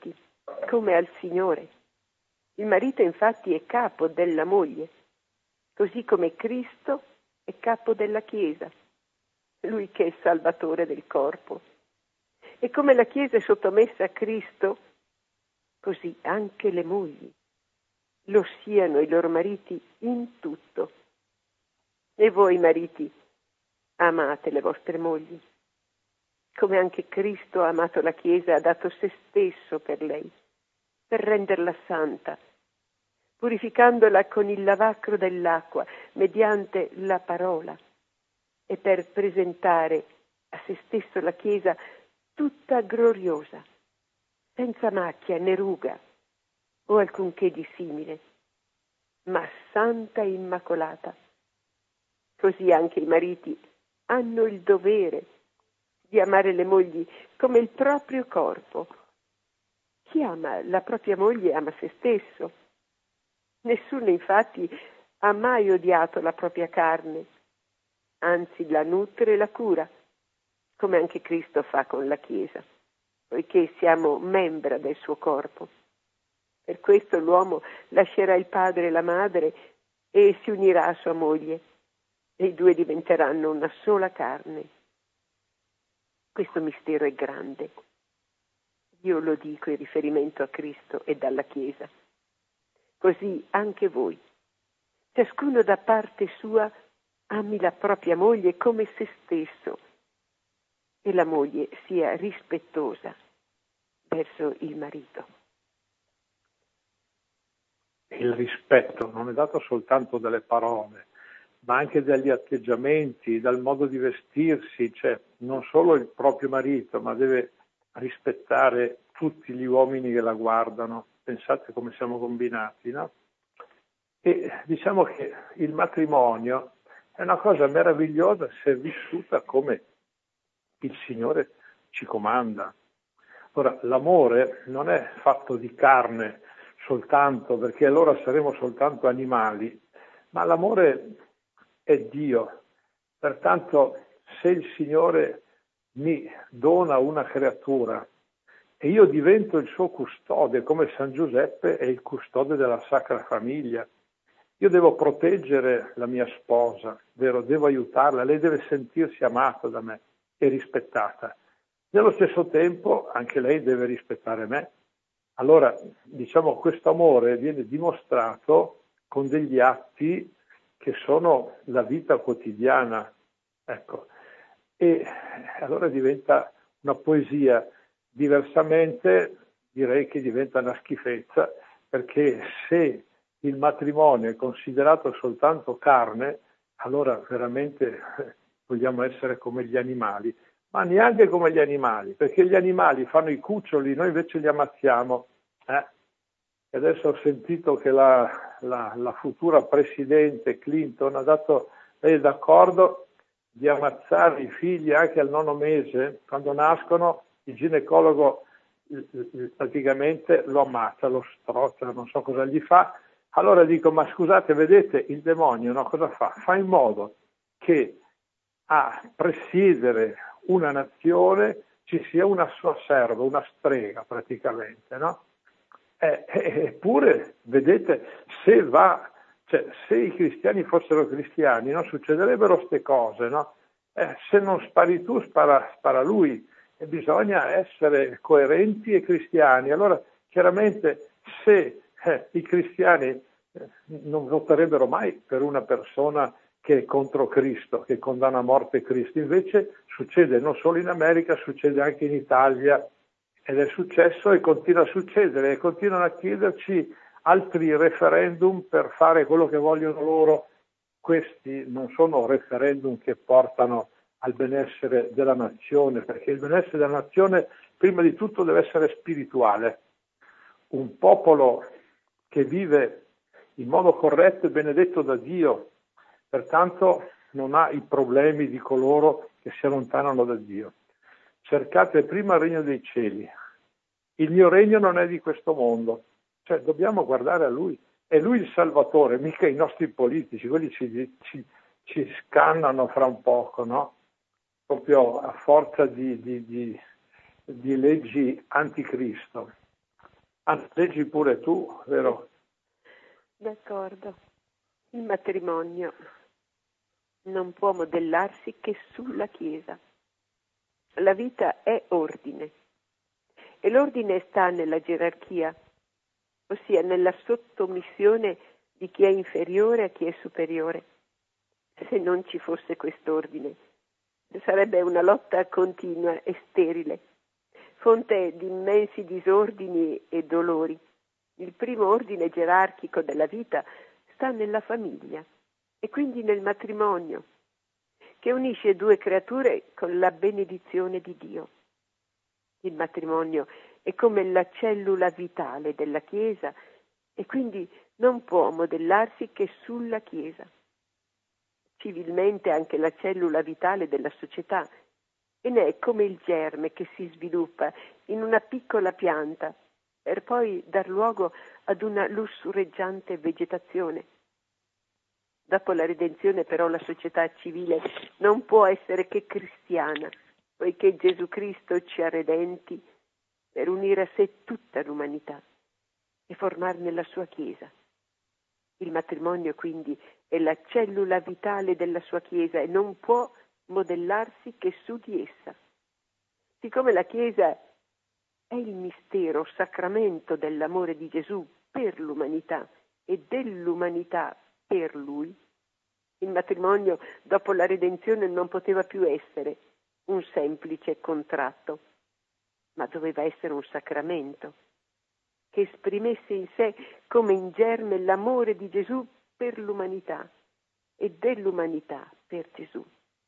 come al Signore. Il marito infatti è capo della moglie, così come Cristo è capo della Chiesa, lui che è salvatore del corpo. E come la Chiesa è sottomessa a Cristo, così anche le mogli lo siano i loro mariti in tutto. E voi mariti, amate le vostre mogli, come anche Cristo ha amato la Chiesa e ha dato se stesso per lei, per renderla santa, purificandola con il lavacro dell'acqua, mediante la parola, e per presentare a se stesso la Chiesa tutta gloriosa, senza macchia né ruga o alcunché di simile, ma santa e immacolata. Così anche i mariti hanno il dovere di amare le mogli come il proprio corpo. Chi ama la propria moglie ama se stesso. Nessuno infatti ha mai odiato la propria carne, anzi la nutre e la cura, come anche Cristo fa con la Chiesa, poiché siamo membra del suo corpo. Per questo l'uomo lascerà il padre e la madre e si unirà a sua moglie, e i due diventeranno una sola carne. Questo mistero è grande. Io lo dico in riferimento a Cristo e alla Chiesa. Così anche voi, ciascuno da parte sua, ami la propria moglie come se stesso, e la moglie sia rispettosa verso il marito.
Il rispetto non è dato soltanto dalle parole, ma anche dagli atteggiamenti, dal modo di vestirsi, cioè non solo il proprio marito, ma deve rispettare tutti gli uomini che la guardano. Pensate come siamo combinati, no? E diciamo che il matrimonio è una cosa meravigliosa se vissuta come il Signore ci comanda. Ora, l'amore non è fatto di carne soltanto, perché allora saremo soltanto animali, ma l'amore è Dio. Pertanto, se il Signore mi dona una creatura e io divento il suo custode, come San Giuseppe è il custode della Sacra Famiglia, io devo proteggere la mia sposa, vero? Devo aiutarla, lei deve sentirsi amata da me e rispettata. Nello stesso tempo anche lei deve rispettare me. Allora, diciamo, questo amore viene dimostrato con degli atti che sono la vita quotidiana, ecco. E allora diventa una poesia. Diversamente direi che diventa una schifezza, perché se il matrimonio è considerato soltanto carne, allora veramente vogliamo essere come gli animali, ma neanche come gli animali, perché gli animali fanno i cuccioli, noi invece li ammazziamo. Eh? E adesso ho sentito che la, la, la futura presidente Clinton ha dato, lei è d'accordo di ammazzare i figli anche al nono mese, quando nascono il ginecologo praticamente lo ammazza, lo strozza, non so cosa gli fa. Allora dico, ma scusate, vedete, il demonio no, cosa fa? Fa in modo che a presiedere una nazione ci sia una sua serva, una strega praticamente, no? Eh, eh, eppure, vedete, se va, cioè, se i cristiani fossero cristiani non succederebbero queste cose, no? Eh, se non spari tu, spara, spara lui, e bisogna essere coerenti e cristiani. Allora, chiaramente, se eh, i cristiani eh, non voterebbero mai per una persona che è contro Cristo, che condanna a morte Cristo, invece succede non solo in America, succede anche in Italia, ed è successo e continua a succedere, e continuano a chiederci altri referendum per fare quello che vogliono loro. Questi non sono referendum che portano al benessere della nazione, perché il benessere della nazione prima di tutto deve essere spirituale. Un popolo che vive in modo corretto e benedetto da Dio, pertanto non ha i problemi di coloro che si allontanano da Dio. Cercate prima il regno dei cieli. Il mio regno non è di questo mondo. Cioè dobbiamo guardare a Lui. È Lui il Salvatore, mica i nostri politici. Quelli ci, ci, ci scannano fra un poco, no? Proprio a forza di, di, di, di leggi anticristo. Ah, leggi pure tu, vero?
D'accordo. Il matrimonio non può modellarsi che sulla Chiesa. La vita è ordine e l'ordine sta nella gerarchia, ossia nella sottomissione di chi è inferiore a chi è superiore. Se non ci fosse quest'ordine, sarebbe una lotta continua e sterile, fonte di immensi disordini e dolori. Il primo ordine gerarchico della vita sta nella famiglia e quindi nel matrimonio, che unisce due creature con la benedizione di Dio. Il matrimonio è come la cellula vitale della Chiesa e quindi non può modellarsi che sulla Chiesa. Civilmente anche la cellula vitale della società e ne è come il germe che si sviluppa in una piccola pianta per poi dar luogo ad una lussureggiante vegetazione. Dopo la redenzione però la società civile non può essere che cristiana, poiché Gesù Cristo ci ha redenti per unire a sé tutta l'umanità e formarne la sua Chiesa. Il matrimonio quindi è la cellula vitale della sua Chiesa e non può modellarsi che su di essa. Siccome la Chiesa è il mistero, sacramento dell'amore di Gesù per l'umanità e dell'umanità per Lui, il matrimonio dopo la redenzione non poteva più essere un semplice contratto, ma doveva essere un sacramento che esprimesse in sé come in germe l'amore di Gesù per l'umanità e dell'umanità per Gesù.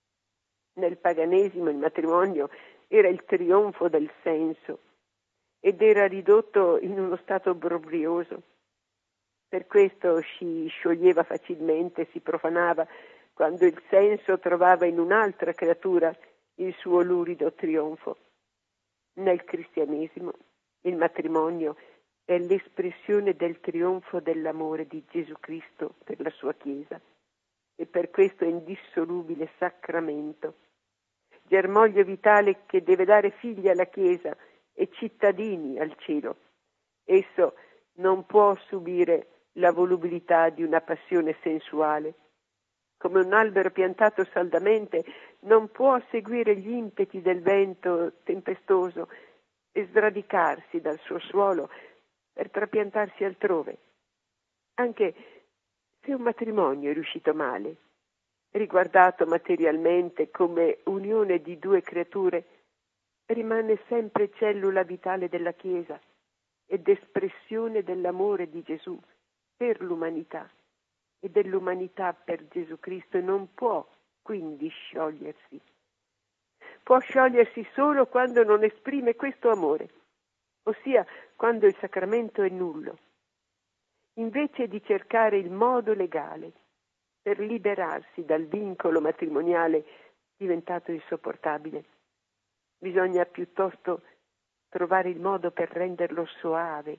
Nel paganesimo il matrimonio era il trionfo del senso ed era ridotto in uno stato obbrobrioso. Per questo si scioglieva facilmente, si profanava quando il senso trovava in un'altra creatura il suo lurido trionfo. Nel cristianesimo il matrimonio è l'espressione del trionfo dell'amore di Gesù Cristo per la sua Chiesa e per questo è indissolubile sacramento, germoglio vitale che deve dare figli alla Chiesa e cittadini al cielo. Esso non può subire la volubilità di una passione sensuale. Come un albero piantato saldamente non può seguire gli impeti del vento tempestoso e sradicarsi dal suo suolo per trapiantarsi altrove. Anche se un matrimonio è riuscito male, riguardato materialmente come unione di due creature, rimane sempre cellula vitale della Chiesa ed espressione dell'amore di Gesù per l'umanità e dell'umanità per Gesù Cristo e non può quindi sciogliersi. Può sciogliersi solo quando non esprime questo amore, ossia quando il sacramento è nullo. Invece di cercare il modo legale per liberarsi dal vincolo matrimoniale diventato insopportabile, bisogna piuttosto trovare il modo per renderlo soave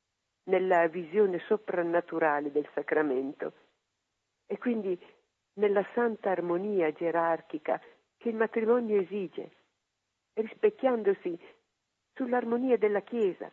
nella visione soprannaturale del sacramento e quindi nella santa armonia gerarchica che il matrimonio esige, rispecchiandosi sull'armonia della Chiesa.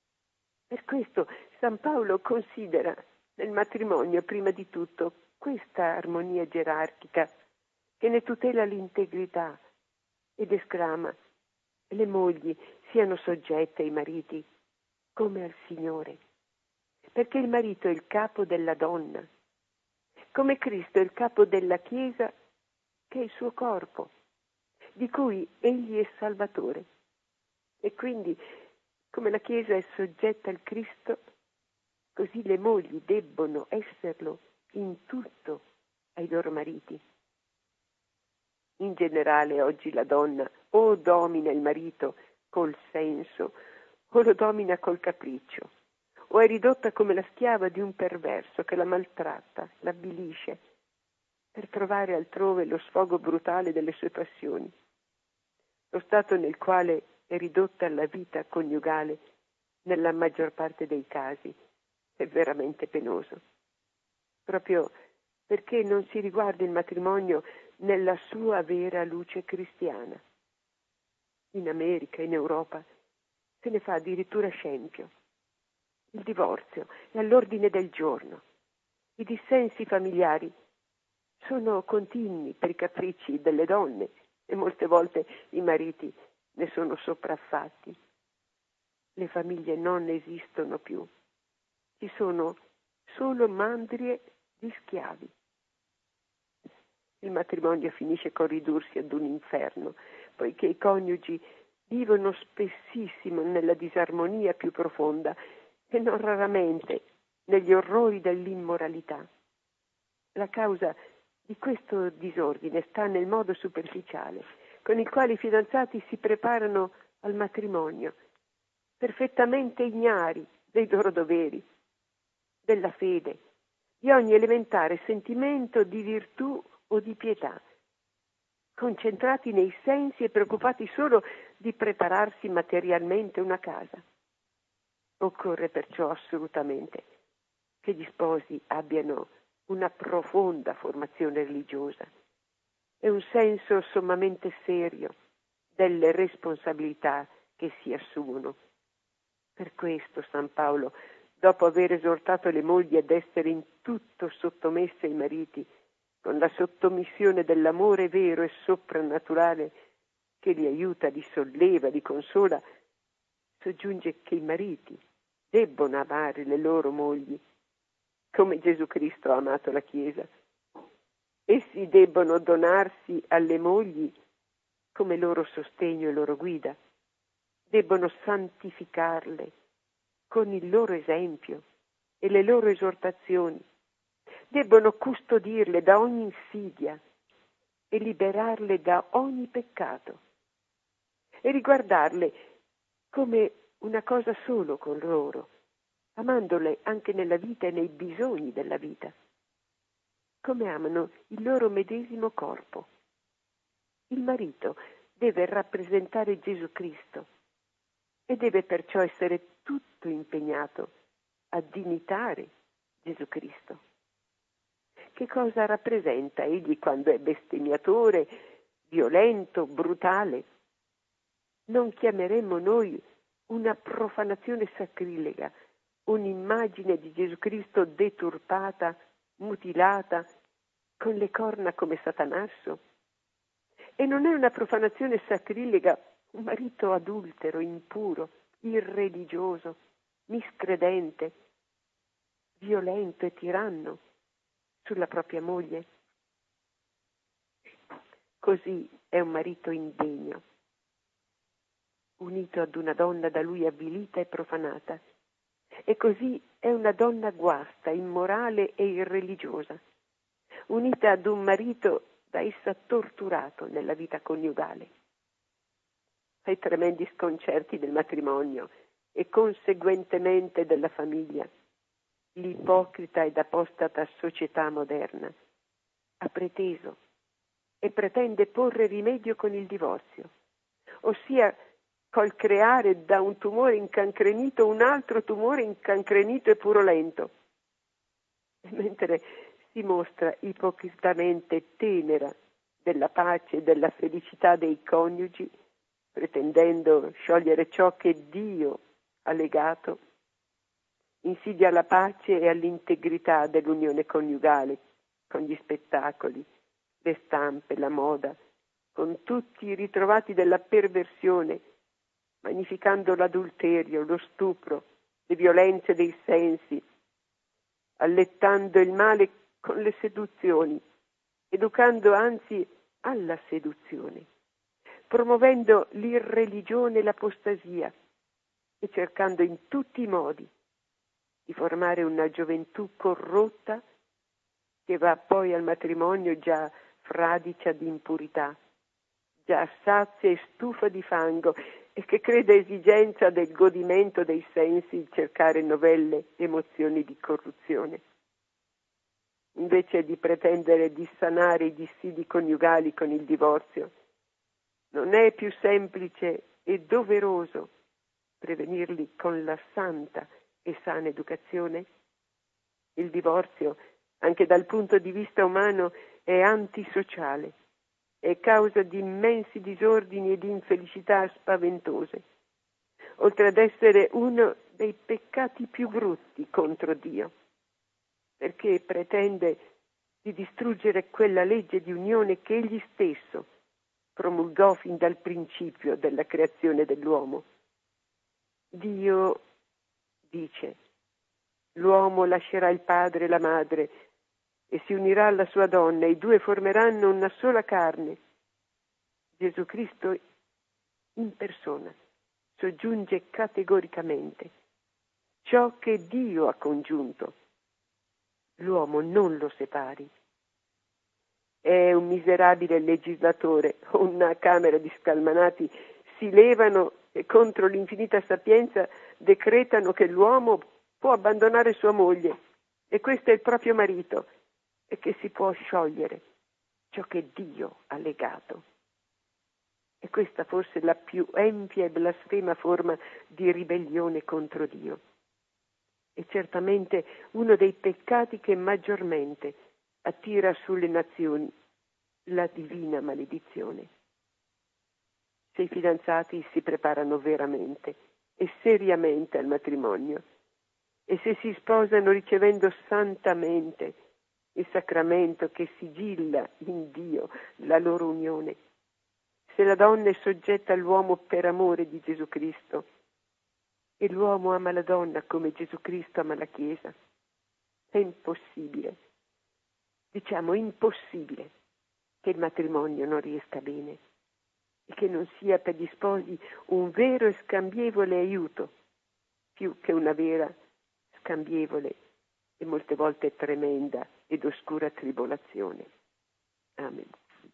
Per questo San Paolo considera nel matrimonio prima di tutto questa armonia gerarchica che ne tutela l'integrità ed esclama: le mogli siano soggette ai mariti come al Signore, perché il marito è il capo della donna, come Cristo è il capo della Chiesa che è il suo corpo, di cui egli è Salvatore. E quindi, come la Chiesa è soggetta al Cristo, così le mogli debbono esserlo in tutto ai loro mariti. In generale oggi la donna o domina il marito col senso o lo domina col capriccio, o è ridotta come la schiava di un perverso che la maltratta, l'avvilisce, per trovare altrove lo sfogo brutale delle sue passioni. Lo stato nel quale è ridotta la vita coniugale, nella maggior parte dei casi, è veramente penoso. Proprio perché non si riguarda il matrimonio nella sua vera luce cristiana. In America, in Europa, se ne fa addirittura scempio. Il divorzio è all'ordine del giorno. I dissensi familiari sono continui per i capricci delle donne e molte volte i mariti ne sono sopraffatti. Le famiglie non esistono più. Ci sono solo mandrie di schiavi. Il matrimonio finisce con ridursi ad un inferno, poiché i coniugi vivono spessissimo nella disarmonia più profonda e non raramente negli orrori dell'immoralità. La causa di questo disordine sta nel modo superficiale con il quale i fidanzati si preparano al matrimonio, perfettamente ignari dei loro doveri, della fede, di ogni elementare sentimento di virtù o di pietà, concentrati nei sensi e preoccupati solo di prepararsi materialmente una casa. Occorre perciò assolutamente che gli sposi abbiano una profonda formazione religiosa e un senso sommamente serio delle responsabilità che si assumono. Per questo San Paolo, dopo aver esortato le mogli ad essere in tutto sottomesse ai mariti, con la sottomissione dell'amore vero e soprannaturale che li aiuta, li solleva, li consola, soggiunge che i mariti debbono amare le loro mogli come Gesù Cristo ha amato la Chiesa. Essi debbono donarsi alle mogli come loro sostegno e loro guida. Debbono santificarle con il loro esempio e le loro esortazioni. Debbono custodirle da ogni insidia e liberarle da ogni peccato e riguardarle come una cosa solo con loro, amandole anche nella vita e nei bisogni della vita, come amano il loro medesimo corpo. Il marito deve rappresentare Gesù Cristo e deve perciò essere tutto impegnato ad imitare Gesù Cristo. Che cosa rappresenta egli quando è bestemmiatore, violento, brutale? Non chiameremmo noi una profanazione sacrilega, un'immagine di Gesù Cristo deturpata, mutilata, con le corna come Satanasso? E non è una profanazione sacrilega un marito adultero, impuro, irreligioso, miscredente, violento e tiranno sulla propria moglie? Così è un marito indegno, unito ad una donna da lui avvilita e profanata. E così è una donna guasta, immorale e irreligiosa, unita ad un marito da essa torturato nella vita coniugale. Ai tremendi sconcerti del matrimonio e conseguentemente della famiglia, l'ipocrita ed apostata società moderna ha preteso e pretende porre rimedio con il divorzio, ossia col creare da un tumore incancrenito un altro tumore incancrenito e purulento, mentre si mostra ipocritamente tenera della pace e della felicità dei coniugi, pretendendo sciogliere ciò che Dio ha legato, insidia alla pace e all'integrità dell'unione coniugale, con gli spettacoli, le stampe, la moda, con tutti i ritrovati della perversione, magnificando l'adulterio, lo stupro, le violenze dei sensi, allettando il male con le seduzioni, educando anzi alla seduzione, promuovendo l'irreligione e l'apostasia e cercando in tutti i modi di formare una gioventù corrotta che va poi al matrimonio già fradicia di impurità, già sazia e stufa di fango e che crede esigenza del godimento dei sensi cercare novelle emozioni di corruzione. Invece di pretendere di sanare i dissidi coniugali con il divorzio, non è più semplice e doveroso prevenirli con la santa e sana educazione? Il divorzio, anche dal punto di vista umano, è antisociale, è causa di immensi disordini e di infelicità spaventose, oltre ad essere uno dei peccati più brutti contro Dio, perché pretende di distruggere quella legge di unione che egli stesso promulgò fin dal principio della creazione dell'uomo. Dio dice: l'uomo lascerà il padre e la madre e si unirà alla sua donna, e i due formeranno una sola carne. Gesù Cristo in persona soggiunge categoricamente: ciò che Dio ha congiunto, l'uomo non lo separi. È un miserabile legislatore o una camera di scalmanati si levano e contro l'infinita sapienza decretano che l'uomo può abbandonare sua moglie e questo è il proprio marito e che si può sciogliere ciò che Dio ha legato. E questa forse è la più empia e blasfema forma di ribellione contro Dio. È certamente uno dei peccati che maggiormente attira sulle nazioni la divina maledizione. Se i fidanzati si preparano veramente e seriamente al matrimonio e se si sposano ricevendo santamente il sacramento che sigilla in Dio la loro unione, se la donna è soggetta all'uomo per amore di Gesù Cristo e l'uomo ama la donna come Gesù Cristo ama la Chiesa, è impossibile, diciamo impossibile, che il matrimonio non riesca bene e che non sia per gli sposi un vero e scambievole aiuto, più che una vera, scambievole e molte volte tremenda ed oscura tribolazione. Amen.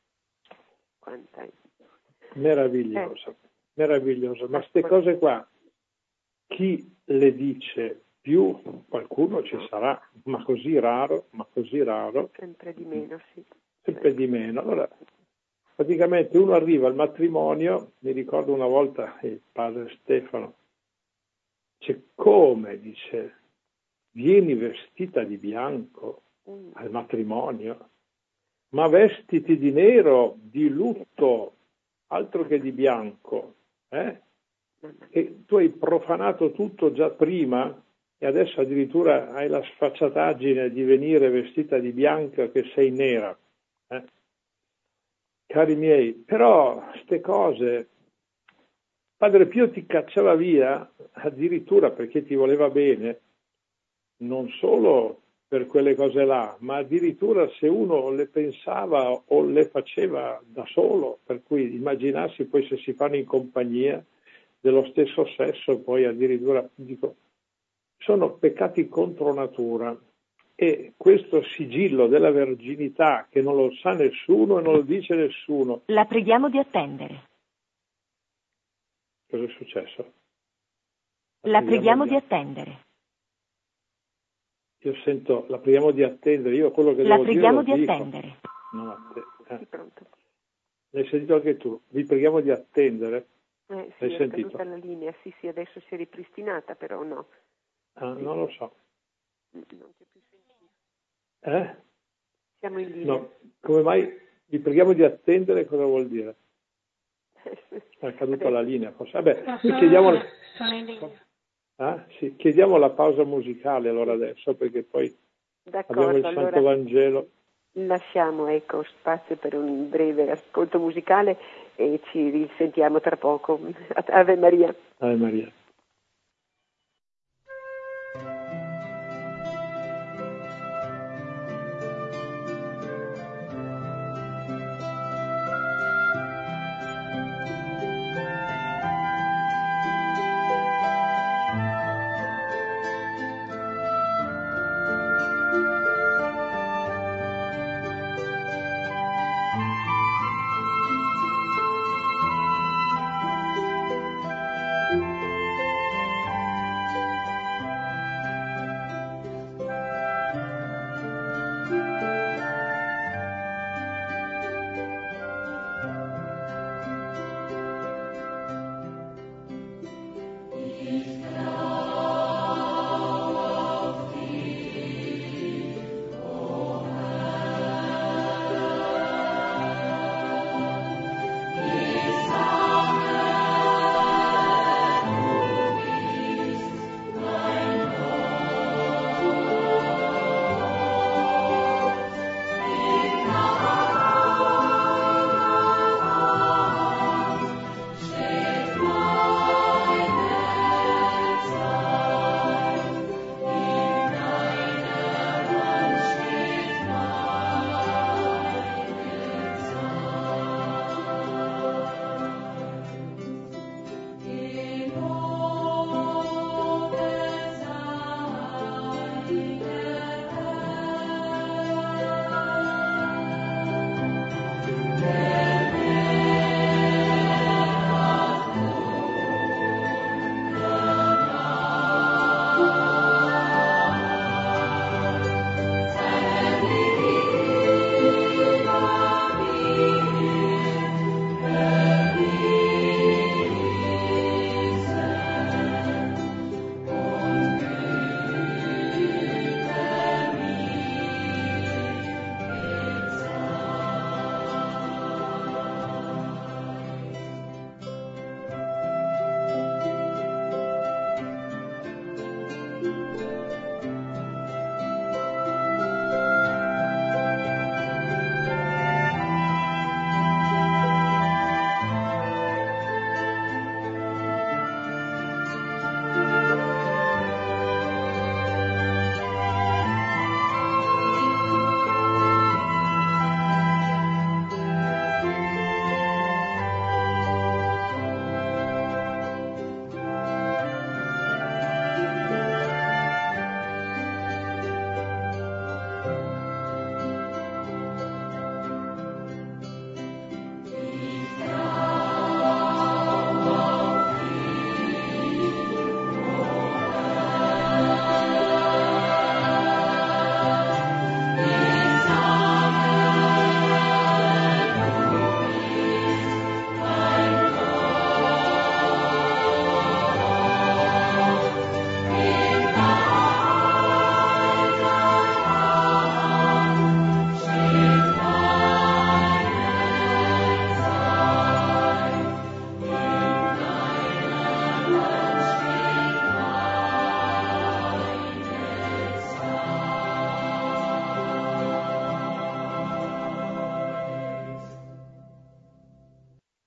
Quanta è.
Meraviglioso,
eh.
meraviglioso. Ma queste cose qua, chi le dice più? Qualcuno ci sarà, ma così raro, ma così raro.
Sempre di meno, sì.
Sempre di meno. Allora, praticamente uno arriva al matrimonio, mi ricordo una volta il padre Stefano, dice: come, dice, vieni vestita di bianco al matrimonio, ma vestiti di nero, di lutto, altro che di bianco, eh? E tu hai profanato tutto già prima e adesso addirittura hai la sfacciataggine di venire vestita di bianco che sei nera. Eh? Cari miei, però ste cose Padre Pio ti cacciava via addirittura perché ti voleva bene, non solo per quelle cose là, ma addirittura se uno le pensava o le faceva da solo, per cui immaginarsi poi se si fanno in compagnia dello stesso sesso, poi addirittura, dico, sono peccati contro natura. E questo sigillo della verginità che non lo sa nessuno e non lo dice nessuno.
La preghiamo di attendere.
Cosa è successo?
La, la preghiamo di attendere.
Io sento, la preghiamo di attendere, io quello che
la
devo dire
preghiamo
lo
di
dico.
attendere.
No, att- eh.
Sì, pronto.
L'hai sentito anche tu? Vi preghiamo di attendere?
Eh, sì,
L'hai
è
sentito?
caduta la linea, sì, sì, adesso si è ripristinata, però no.
Ah,
sì.
Non lo so.
Non c'è più sentito.
Eh?
Siamo in linea.
No, come mai vi preghiamo di attendere? Cosa vuol dire? È caduta
Adesso.
la linea. Vabbè, noi chiediamo...
Sono in linea.
Ah, sì, chiediamo la pausa musicale allora adesso, perché poi
D'accordo,
abbiamo il Santo
allora
Vangelo.
lasciamo ecco, spazio per un breve ascolto musicale e ci risentiamo tra poco. Ave Maria.
Ave Maria.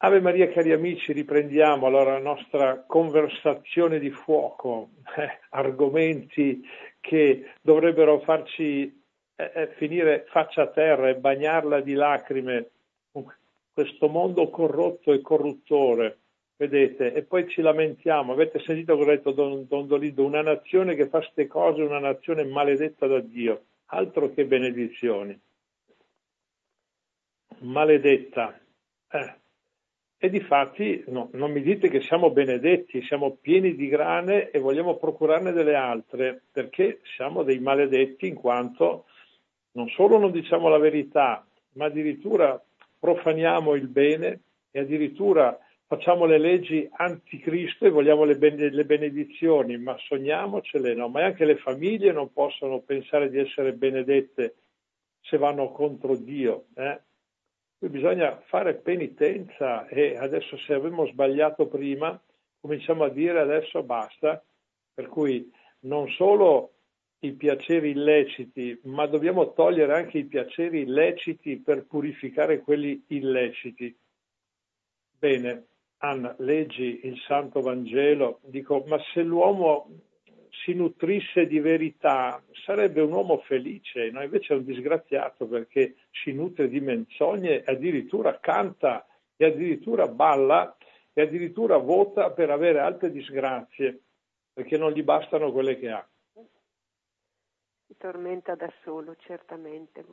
Ave Maria, cari amici, riprendiamo allora la nostra conversazione di fuoco, eh, argomenti che dovrebbero farci eh, eh, finire faccia a terra e bagnarla di lacrime, questo mondo corrotto e corruttore, vedete, e poi ci lamentiamo. Avete sentito cosa ha detto Don, Don Dolindo? Una nazione che fa queste cose, una nazione maledetta da Dio, altro che benedizioni. Maledetta. Eh. E difatti no, non mi dite che siamo benedetti, siamo pieni di grane e vogliamo procurarne delle altre, perché siamo dei maledetti in quanto non solo non diciamo la verità, ma addirittura profaniamo il bene e addirittura facciamo le leggi anticristo e vogliamo le, ben- le benedizioni, ma sogniamocele, no? Ma anche le famiglie non possono pensare di essere benedette se vanno contro Dio, eh? Qui bisogna fare penitenza e adesso se abbiamo sbagliato prima cominciamo a dire adesso basta, per cui non solo i piaceri illeciti, ma dobbiamo togliere anche i piaceri illeciti per purificare quelli illeciti. Bene, Anna, leggi il Santo Vangelo, dico, ma se l'uomo si nutrisse di verità sarebbe un uomo felice, no? Invece è un disgraziato perché si nutre di menzogne, addirittura canta e addirittura balla e addirittura vota per avere altre disgrazie perché non gli bastano quelle che ha.
Si tormenta da solo, certamente.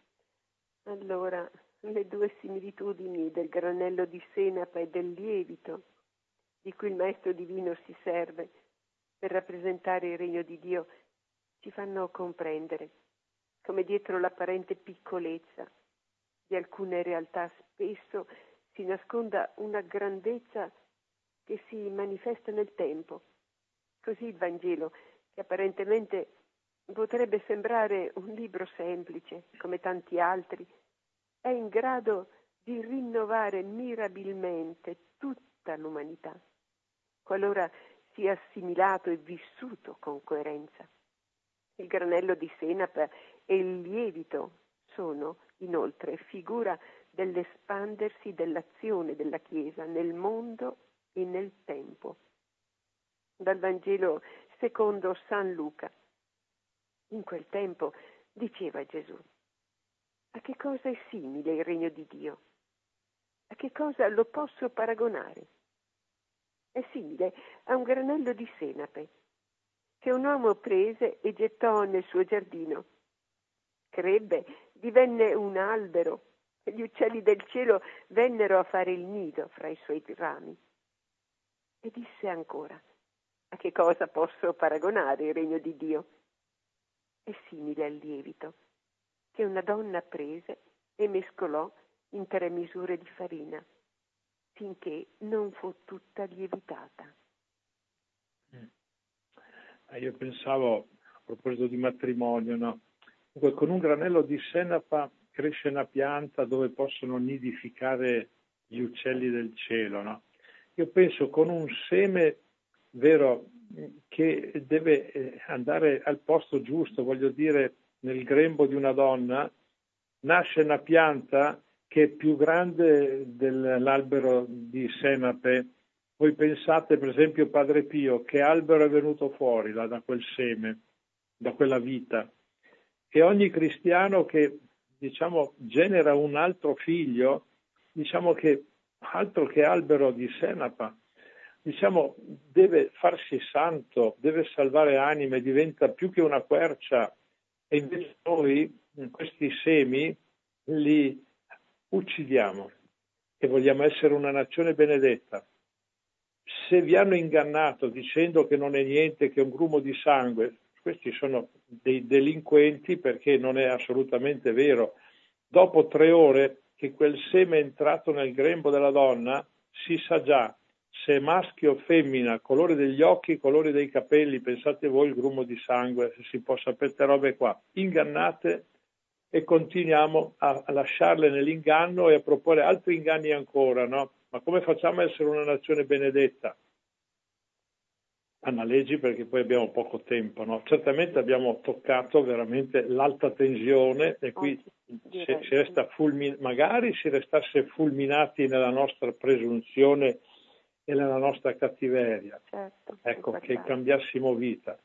Allora, le due similitudini del granello di senape e del lievito di cui il Maestro Divino si serve per rappresentare il regno di Dio ci fanno comprendere come dietro l'apparente piccolezza di alcune realtà spesso si nasconda una grandezza che si manifesta nel tempo. Così il Vangelo, che apparentemente potrebbe sembrare un libro semplice, come tanti altri, è in grado di rinnovare mirabilmente tutta l'umanità, qualora sia assimilato e vissuto con coerenza. Il granello di senape e il lievito sono, inoltre, figura dell'espandersi dell'azione della Chiesa nel mondo e nel tempo. Dal Vangelo secondo San Luca. In quel tempo diceva Gesù: a che cosa è simile il regno di Dio? A che cosa lo posso paragonare? È simile a un granello di senape che un uomo prese e gettò nel suo giardino. Crebbe, divenne un albero e gli uccelli del cielo vennero a fare il nido fra i suoi rami. E disse ancora: a che cosa posso paragonare il regno di Dio? È simile al lievito che una donna prese e mescolò in tre misure di farina, finché non fu tutta lievitata.
Eh, io pensavo, a proposito di matrimonio, no? Con un granello di senape cresce una pianta dove possono nidificare gli uccelli del cielo, no? Io penso con un seme vero che deve andare al posto giusto, voglio dire, nel grembo di una donna nasce una pianta che è più grande dell'albero di senape. Voi pensate, per esempio, Padre Pio, che albero è venuto fuori là, da quel seme, da quella vita. E ogni cristiano che, diciamo, genera un altro figlio, diciamo che altro che albero di senape, diciamo, deve farsi santo, deve salvare anime, diventa più che una quercia. E invece noi questi semi li uccidiamo e vogliamo essere una nazione benedetta. Se vi hanno ingannato dicendo che non è niente che un grumo di sangue, questi sono dei delinquenti, perché non è assolutamente vero. Dopo tre ore che quel seme è entrato nel grembo della donna, si sa già se è maschio o femmina, colore degli occhi, colore dei capelli. Pensate voi il grumo di sangue, se si può sapere queste robe qua. Ingannate e continuiamo a, a lasciarle nell'inganno e a proporre altri inganni ancora, no? Ma come facciamo a essere una nazione benedetta? analegi perché poi abbiamo poco tempo, no? Certamente abbiamo toccato veramente l'alta tensione e qui se, si resta fulmin- magari si restasse fulminati nella nostra presunzione e nella nostra cattiveria,
certo,
ecco,
infatti.
che cambiassimo vita.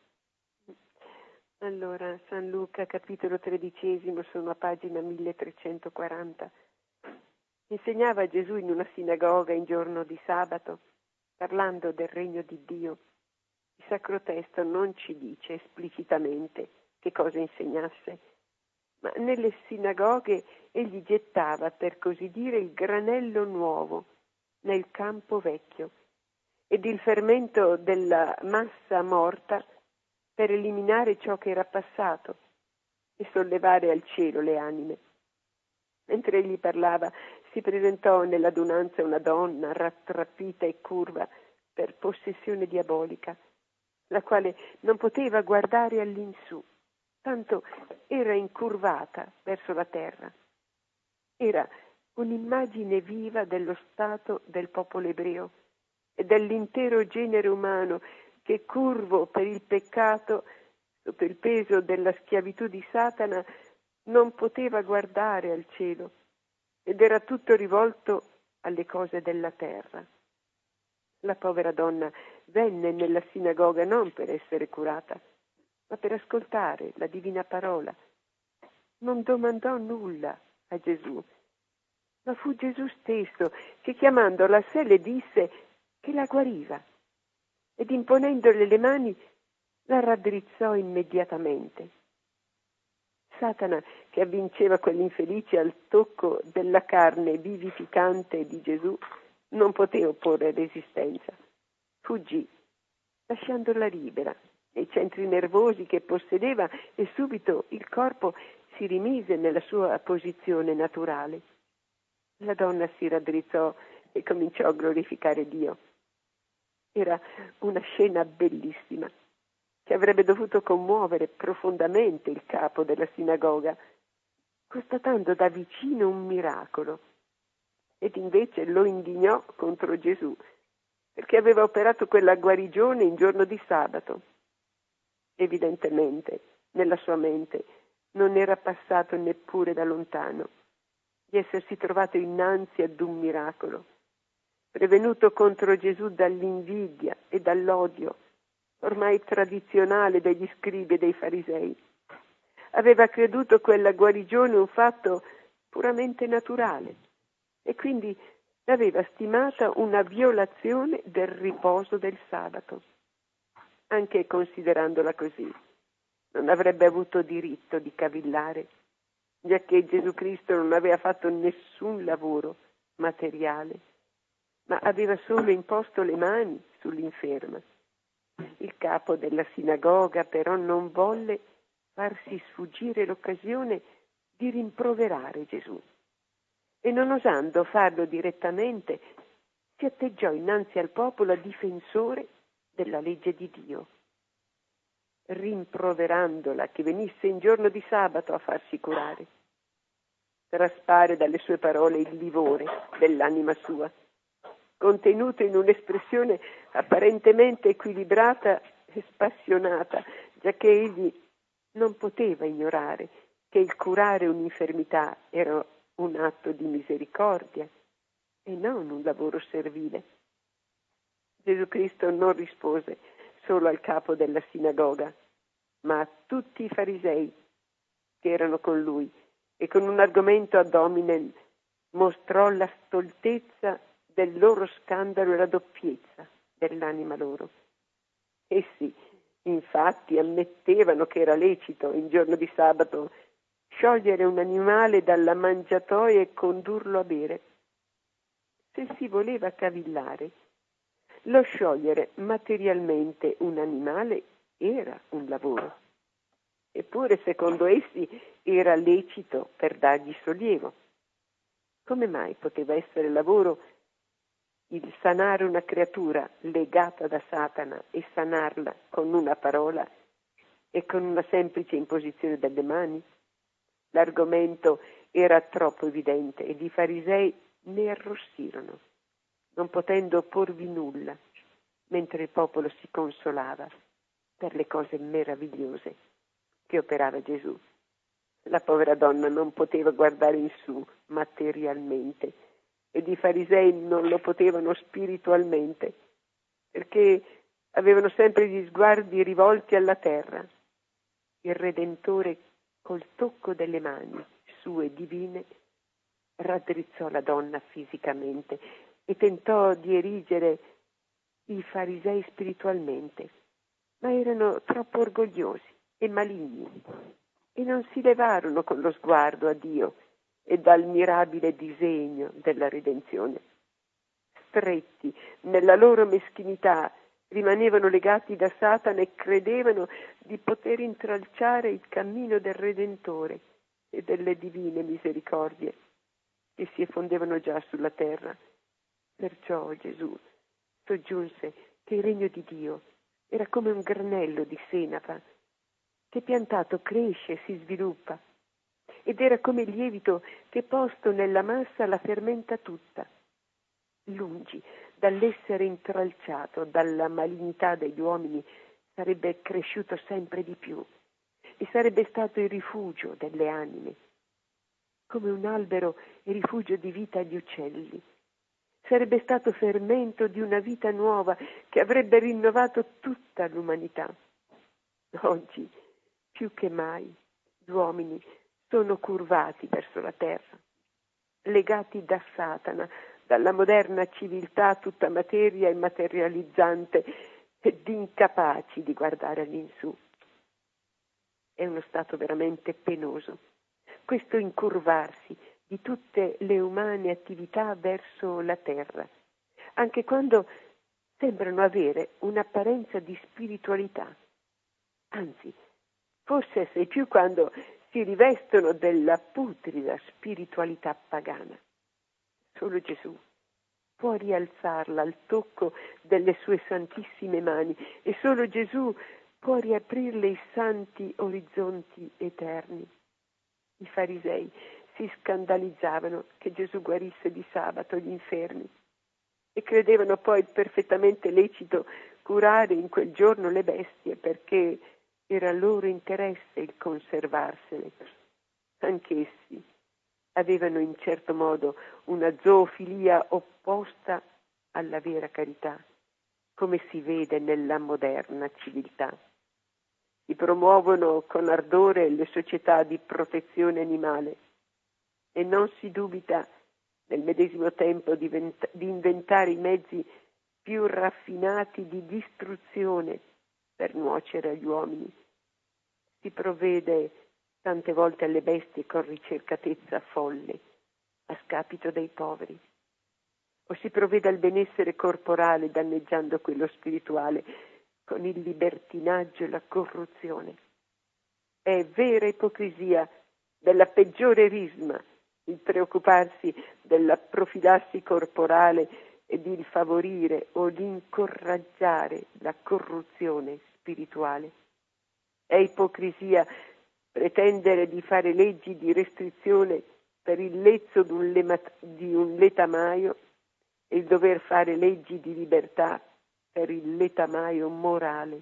Allora, San Luca, capitolo tredicesimo, sono a pagina milletrecentoquaranta. Insegnava Gesù in una sinagoga in giorno di sabato, parlando del regno di Dio. Il Sacro Testo non ci dice esplicitamente che cosa insegnasse, ma nelle sinagoghe egli gettava, per così dire, il granello nuovo nel campo vecchio ed il fermento della massa morta per eliminare ciò che era passato e sollevare al cielo le anime. Mentre egli parlava, si presentò nell'adunanza una donna rattrappita e curva per possessione diabolica, la quale non poteva guardare all'insù, tanto era incurvata verso la terra. Era un'immagine viva dello stato del popolo ebreo e dell'intero genere umano che, curvo per il peccato, sotto il peso della schiavitù di Satana, non poteva guardare al cielo ed era tutto rivolto alle cose della terra. La povera donna venne nella sinagoga non per essere curata, ma per ascoltare la divina parola. Non domandò nulla a Gesù, ma fu Gesù stesso che, chiamandola a sé, le disse che la guariva ed imponendole le mani la raddrizzò immediatamente. Satana, che avvinceva quell'infelice al tocco della carne vivificante di Gesù, non poté opporre resistenza. Fuggì, lasciandola libera nei centri nervosi che possedeva, e subito il corpo si rimise nella sua posizione naturale. La donna si raddrizzò e cominciò a glorificare Dio. Era una scena bellissima che avrebbe dovuto commuovere profondamente il capo della sinagoga, constatando da vicino un miracolo, ed invece lo indignò contro Gesù perché aveva operato quella guarigione in giorno di sabato. Evidentemente, nella sua mente non era passato neppure da lontano di essersi trovato innanzi ad un miracolo, prevenuto contro Gesù dall'invidia e dall'odio ormai tradizionale degli scribi e dei farisei. Aveva creduto quella guarigione un fatto puramente naturale e quindi l'aveva stimata una violazione del riposo del sabato. Anche considerandola così, non avrebbe avuto diritto di cavillare, giacché Gesù Cristo non aveva fatto nessun lavoro materiale, ma aveva solo imposto le mani sull'inferma. Il capo della sinagoga però non volle farsi sfuggire l'occasione di rimproverare Gesù e, non osando farlo direttamente, si atteggiò innanzi al popolo a difensore della legge di Dio, rimproverandola che venisse in giorno di sabato a farsi curare. Traspare dalle sue parole il livore dell'anima sua, contenuto in un'espressione apparentemente equilibrata e spassionata, giacché egli non poteva ignorare che il curare un'infermità era un atto di misericordia e non un lavoro servile. Gesù Cristo non rispose solo al capo della sinagoga, ma a tutti i farisei che erano con lui, e con un argomento ad hominem mostrò la stoltezza del loro scandalo e la doppiezza dell'anima loro. Essi, infatti, ammettevano che era lecito in giorno di sabato sciogliere un animale dalla mangiatoia e condurlo a bere. Se si voleva cavillare, lo sciogliere materialmente un animale era un lavoro. Eppure, secondo essi, era lecito per dargli sollievo. Come mai poteva essere lavoro il sanare una creatura legata da Satana e sanarla con una parola e con una semplice imposizione delle mani? L'argomento era troppo evidente ed i farisei ne arrossirono, non potendo opporvi nulla, mentre il popolo si consolava per le cose meravigliose che operava Gesù. La povera donna non poteva guardare in su materialmente ed i farisei non lo potevano spiritualmente, perché avevano sempre gli sguardi rivolti alla terra. Il Redentore, col tocco delle mani sue divine, raddrizzò la donna fisicamente e tentò di erigere i farisei spiritualmente, ma erano troppo orgogliosi e maligni e non si levarono con lo sguardo a Dio e dal mirabile disegno della redenzione. Stretti nella loro meschinità, rimanevano legati da Satana e credevano di poter intralciare il cammino del Redentore e delle divine misericordie che si effondevano già sulla terra. Perciò Gesù soggiunse che il regno di Dio era come un granello di senape che piantato cresce e si sviluppa, ed era come il lievito che posto nella massa la fermenta tutta. Lungi dall'essere intralciato dalla malignità degli uomini, sarebbe cresciuto sempre di più e sarebbe stato il rifugio delle anime, come un albero e rifugio di vita agli uccelli. Sarebbe stato fermento di una vita nuova che avrebbe rinnovato tutta l'umanità. Oggi, più che mai, gli uomini sono curvati verso la terra, legati da Satana, dalla moderna civiltà tutta materia e materializzante ed incapaci di guardare all'insù. È uno stato veramente penoso, questo incurvarsi di tutte le umane attività verso la terra, anche quando sembrano avere un'apparenza di spiritualità. Anzi, forse assai più quando si rivestono della putrida spiritualità pagana. Solo Gesù può rialzarla al tocco delle sue santissime mani e solo Gesù può riaprirle i santi orizzonti eterni. I farisei si scandalizzavano che Gesù guarisse di sabato gli infermi e credevano poi perfettamente lecito curare in quel giorno le bestie perché era loro interesse il conservarsele. Anch'essi avevano in certo modo una zoofilia opposta alla vera carità, come si vede nella moderna civiltà. Si promuovono con ardore le società di protezione animale e non si dubita nel medesimo tempo di, vent- di inventare i mezzi più raffinati di distruzione per nuocere agli uomini. Si provvede tante volte alle bestie con ricercatezza folle, a scapito dei poveri. O si provvede al benessere corporale danneggiando quello spirituale con il libertinaggio e la corruzione. È vera ipocrisia della peggiore risma il preoccuparsi della profilassi corporale e di favorire o di incoraggiare la corruzione spirituale. È ipocrisia pretendere di fare leggi di restrizione per il lezzo di un, lema, di un letamaio e il dover fare leggi di libertà per il letamaio morale.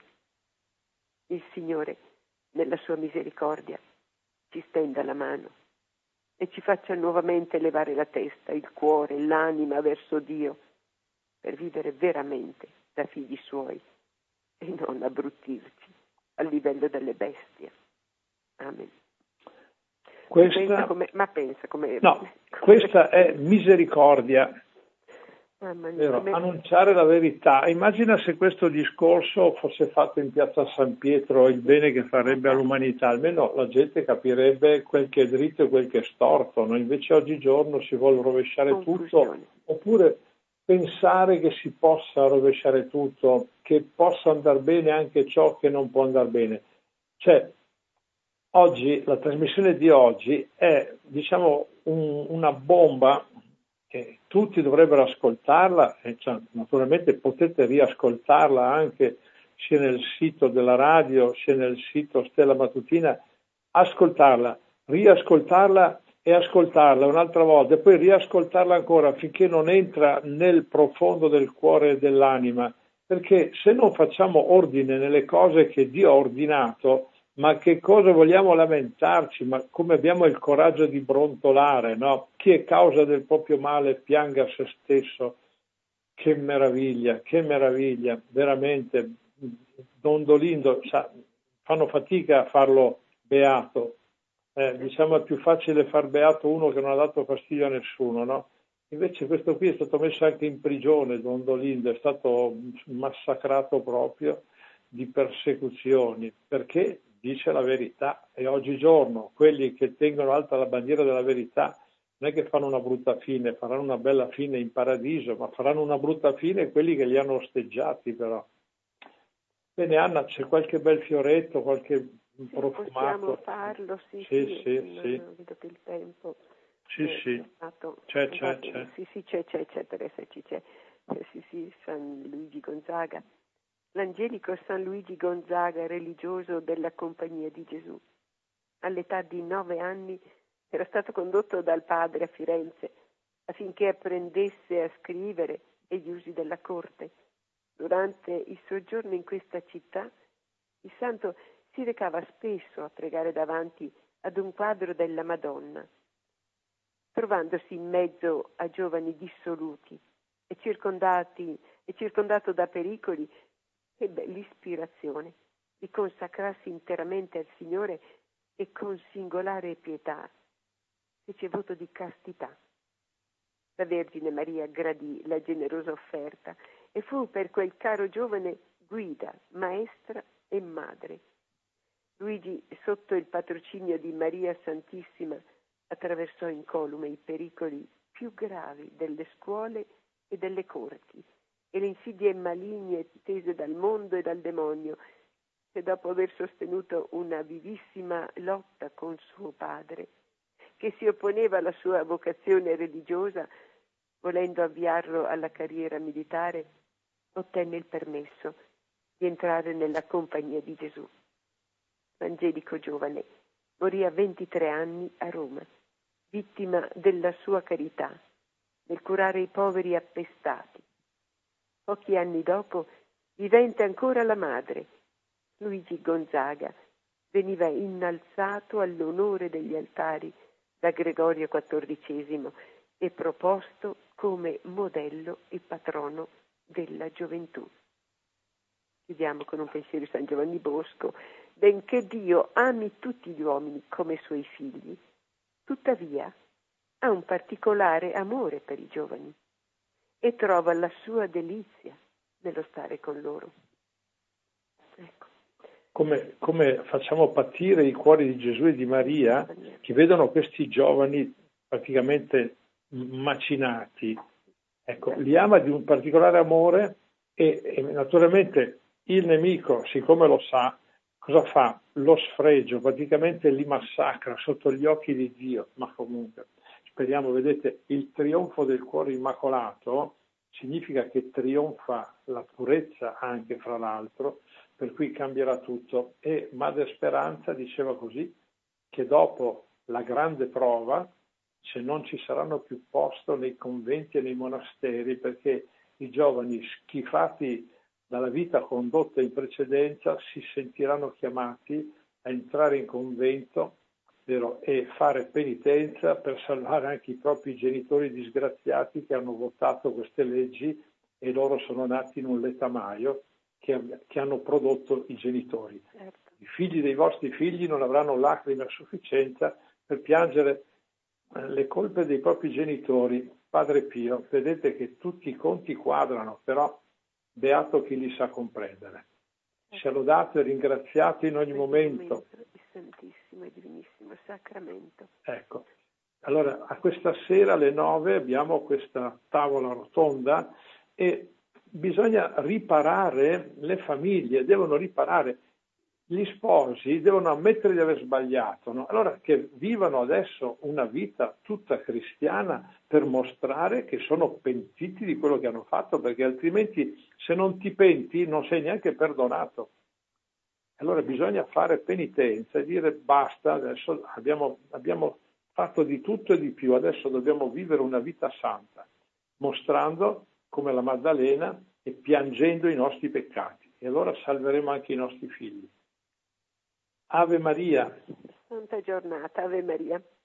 Il Signore, nella sua misericordia, ci stenda la mano e ci faccia nuovamente levare la testa, il cuore, l'anima verso Dio, per vivere veramente da figli Suoi e non abbruttirci al livello delle bestie. Amen.
Questa,
pensa come, ma pensa come...
No, come, questa è misericordia. Vero,
come...
annunciare la verità. Immagina se questo discorso fosse fatto in piazza San Pietro, il bene che farebbe all'umanità, almeno la gente capirebbe quel che è dritto e quel che è storto, no? Invece oggigiorno si vuole rovesciare tutto, oppure pensare che si possa rovesciare tutto, che possa andare bene anche ciò che non può andare bene. Cioè, oggi, la trasmissione di oggi è, diciamo, un, una bomba che tutti dovrebbero ascoltarla, e cioè, naturalmente potete riascoltarla anche sia nel sito della radio, sia nel sito Stella Matutina, ascoltarla, riascoltarla e ascoltarla un'altra volta, e poi riascoltarla ancora finché non entra nel profondo del cuore e dell'anima, perché se non facciamo ordine nelle cose che Dio ha ordinato, ma che cosa vogliamo lamentarci? Ma come abbiamo il coraggio di brontolare, no? Chi è causa del proprio male pianga se stesso. Che meraviglia, che meraviglia, veramente. Dondolindo, sa, fanno fatica a farlo beato. Eh, diciamo è più facile far beato uno che non ha dato fastidio a nessuno, no? Invece questo qui è stato messo anche in prigione, Dondolindo, è stato massacrato proprio di persecuzioni, perché dice la verità. E oggigiorno quelli che tengono alta la bandiera della verità non è che fanno una brutta fine, faranno una bella fine in paradiso, ma faranno una brutta fine quelli che li hanno osteggiati però. Bene Anna, c'è qualche bel fioretto, qualche
sì,
profumato?
Possiamo farlo, sì,
sì,
sì,
sì,
non,
sì.
non vedo che il tempo...
Sì,
eh,
sì,
è stato,
c'è,
è
c'è,
andato,
c'è.
Sì, sì, c'è, c'è, c'è, Teresa, ci c'è. Eh, sì, sì, San Luigi Gonzaga. L'angelico San Luigi Gonzaga, religioso della Compagnia di Gesù. All'età di nove anni era stato condotto dal padre a Firenze affinché apprendesse a scrivere e gli usi della corte. Durante il soggiorno in questa città, il santo si recava spesso a pregare davanti ad un quadro della Madonna. Trovandosi in mezzo a giovani dissoluti e circondati e circondato da pericoli, ebbe l'ispirazione di consacrarsi interamente al Signore e con singolare pietà fece voto di castità. La Vergine Maria gradì la generosa offerta e fu per quel caro giovane guida, maestra e madre. Luigi, sotto il patrocinio di Maria Santissima, attraversò incolume i pericoli più gravi delle scuole e delle corti e le insidie maligne tese dal mondo e dal demonio, e dopo aver sostenuto una vivissima lotta con suo padre, che si opponeva alla sua vocazione religiosa, volendo avviarlo alla carriera militare, ottenne il permesso di entrare nella Compagnia di Gesù. L'angelico giovane morì a ventitré anni a Roma, vittima della sua carità, nel curare i poveri appestati. Pochi anni dopo, vivente ancora la madre, Luigi Gonzaga, veniva innalzato all'onore degli altari da Gregorio quattordicesimo e proposto come modello e patrono della gioventù. Chiudiamo con un pensiero di San Giovanni Bosco. Benché Dio ami tutti gli uomini come suoi figli, tuttavia ha un particolare amore per i giovani e trova la sua delizia nello stare con loro. Ecco.
Come, come facciamo patire i cuori di Gesù e di Maria che vedono questi giovani praticamente macinati. Ecco, li ama di un particolare amore e, e naturalmente il nemico, siccome lo sa, cosa fa? Lo sfregio, praticamente li massacra sotto gli occhi di Dio, ma comunque speriamo, vedete, il trionfo del cuore immacolato significa che trionfa la purezza anche fra l'altro, per cui cambierà tutto. E Madre Speranza diceva così, che dopo la grande prova, se non ci saranno più posto nei conventi e nei monasteri, perché i giovani schifati dalla vita condotta in precedenza si sentiranno chiamati a entrare in convento, vero, e fare penitenza per salvare anche i propri genitori disgraziati che hanno votato queste leggi e loro sono nati in un letamaio che, che hanno prodotto i genitori.
Certo.
I figli dei vostri figli non avranno lacrime a sufficienza per piangere le colpe dei propri genitori. Padre Pio, vedete che tutti i conti quadrano, però beato chi li sa comprendere. Sia lodato e ringraziato in ogni momento.
Il Santissimo e Divinissimo Sacramento.
Ecco, allora a questa sera alle nove abbiamo questa tavola rotonda e bisogna riparare, le famiglie devono riparare, gli sposi devono ammettere di aver sbagliato, no? Allora che vivano adesso una vita tutta cristiana per mostrare che sono pentiti di quello che hanno fatto, perché altrimenti se non ti penti non sei neanche perdonato. Allora bisogna fare penitenza e dire basta, adesso abbiamo, abbiamo fatto di tutto e di più, adesso dobbiamo vivere una vita santa, mostrando come la Maddalena e piangendo i nostri peccati, e allora salveremo anche i nostri figli. Ave Maria.
Santa giornata, Ave Maria.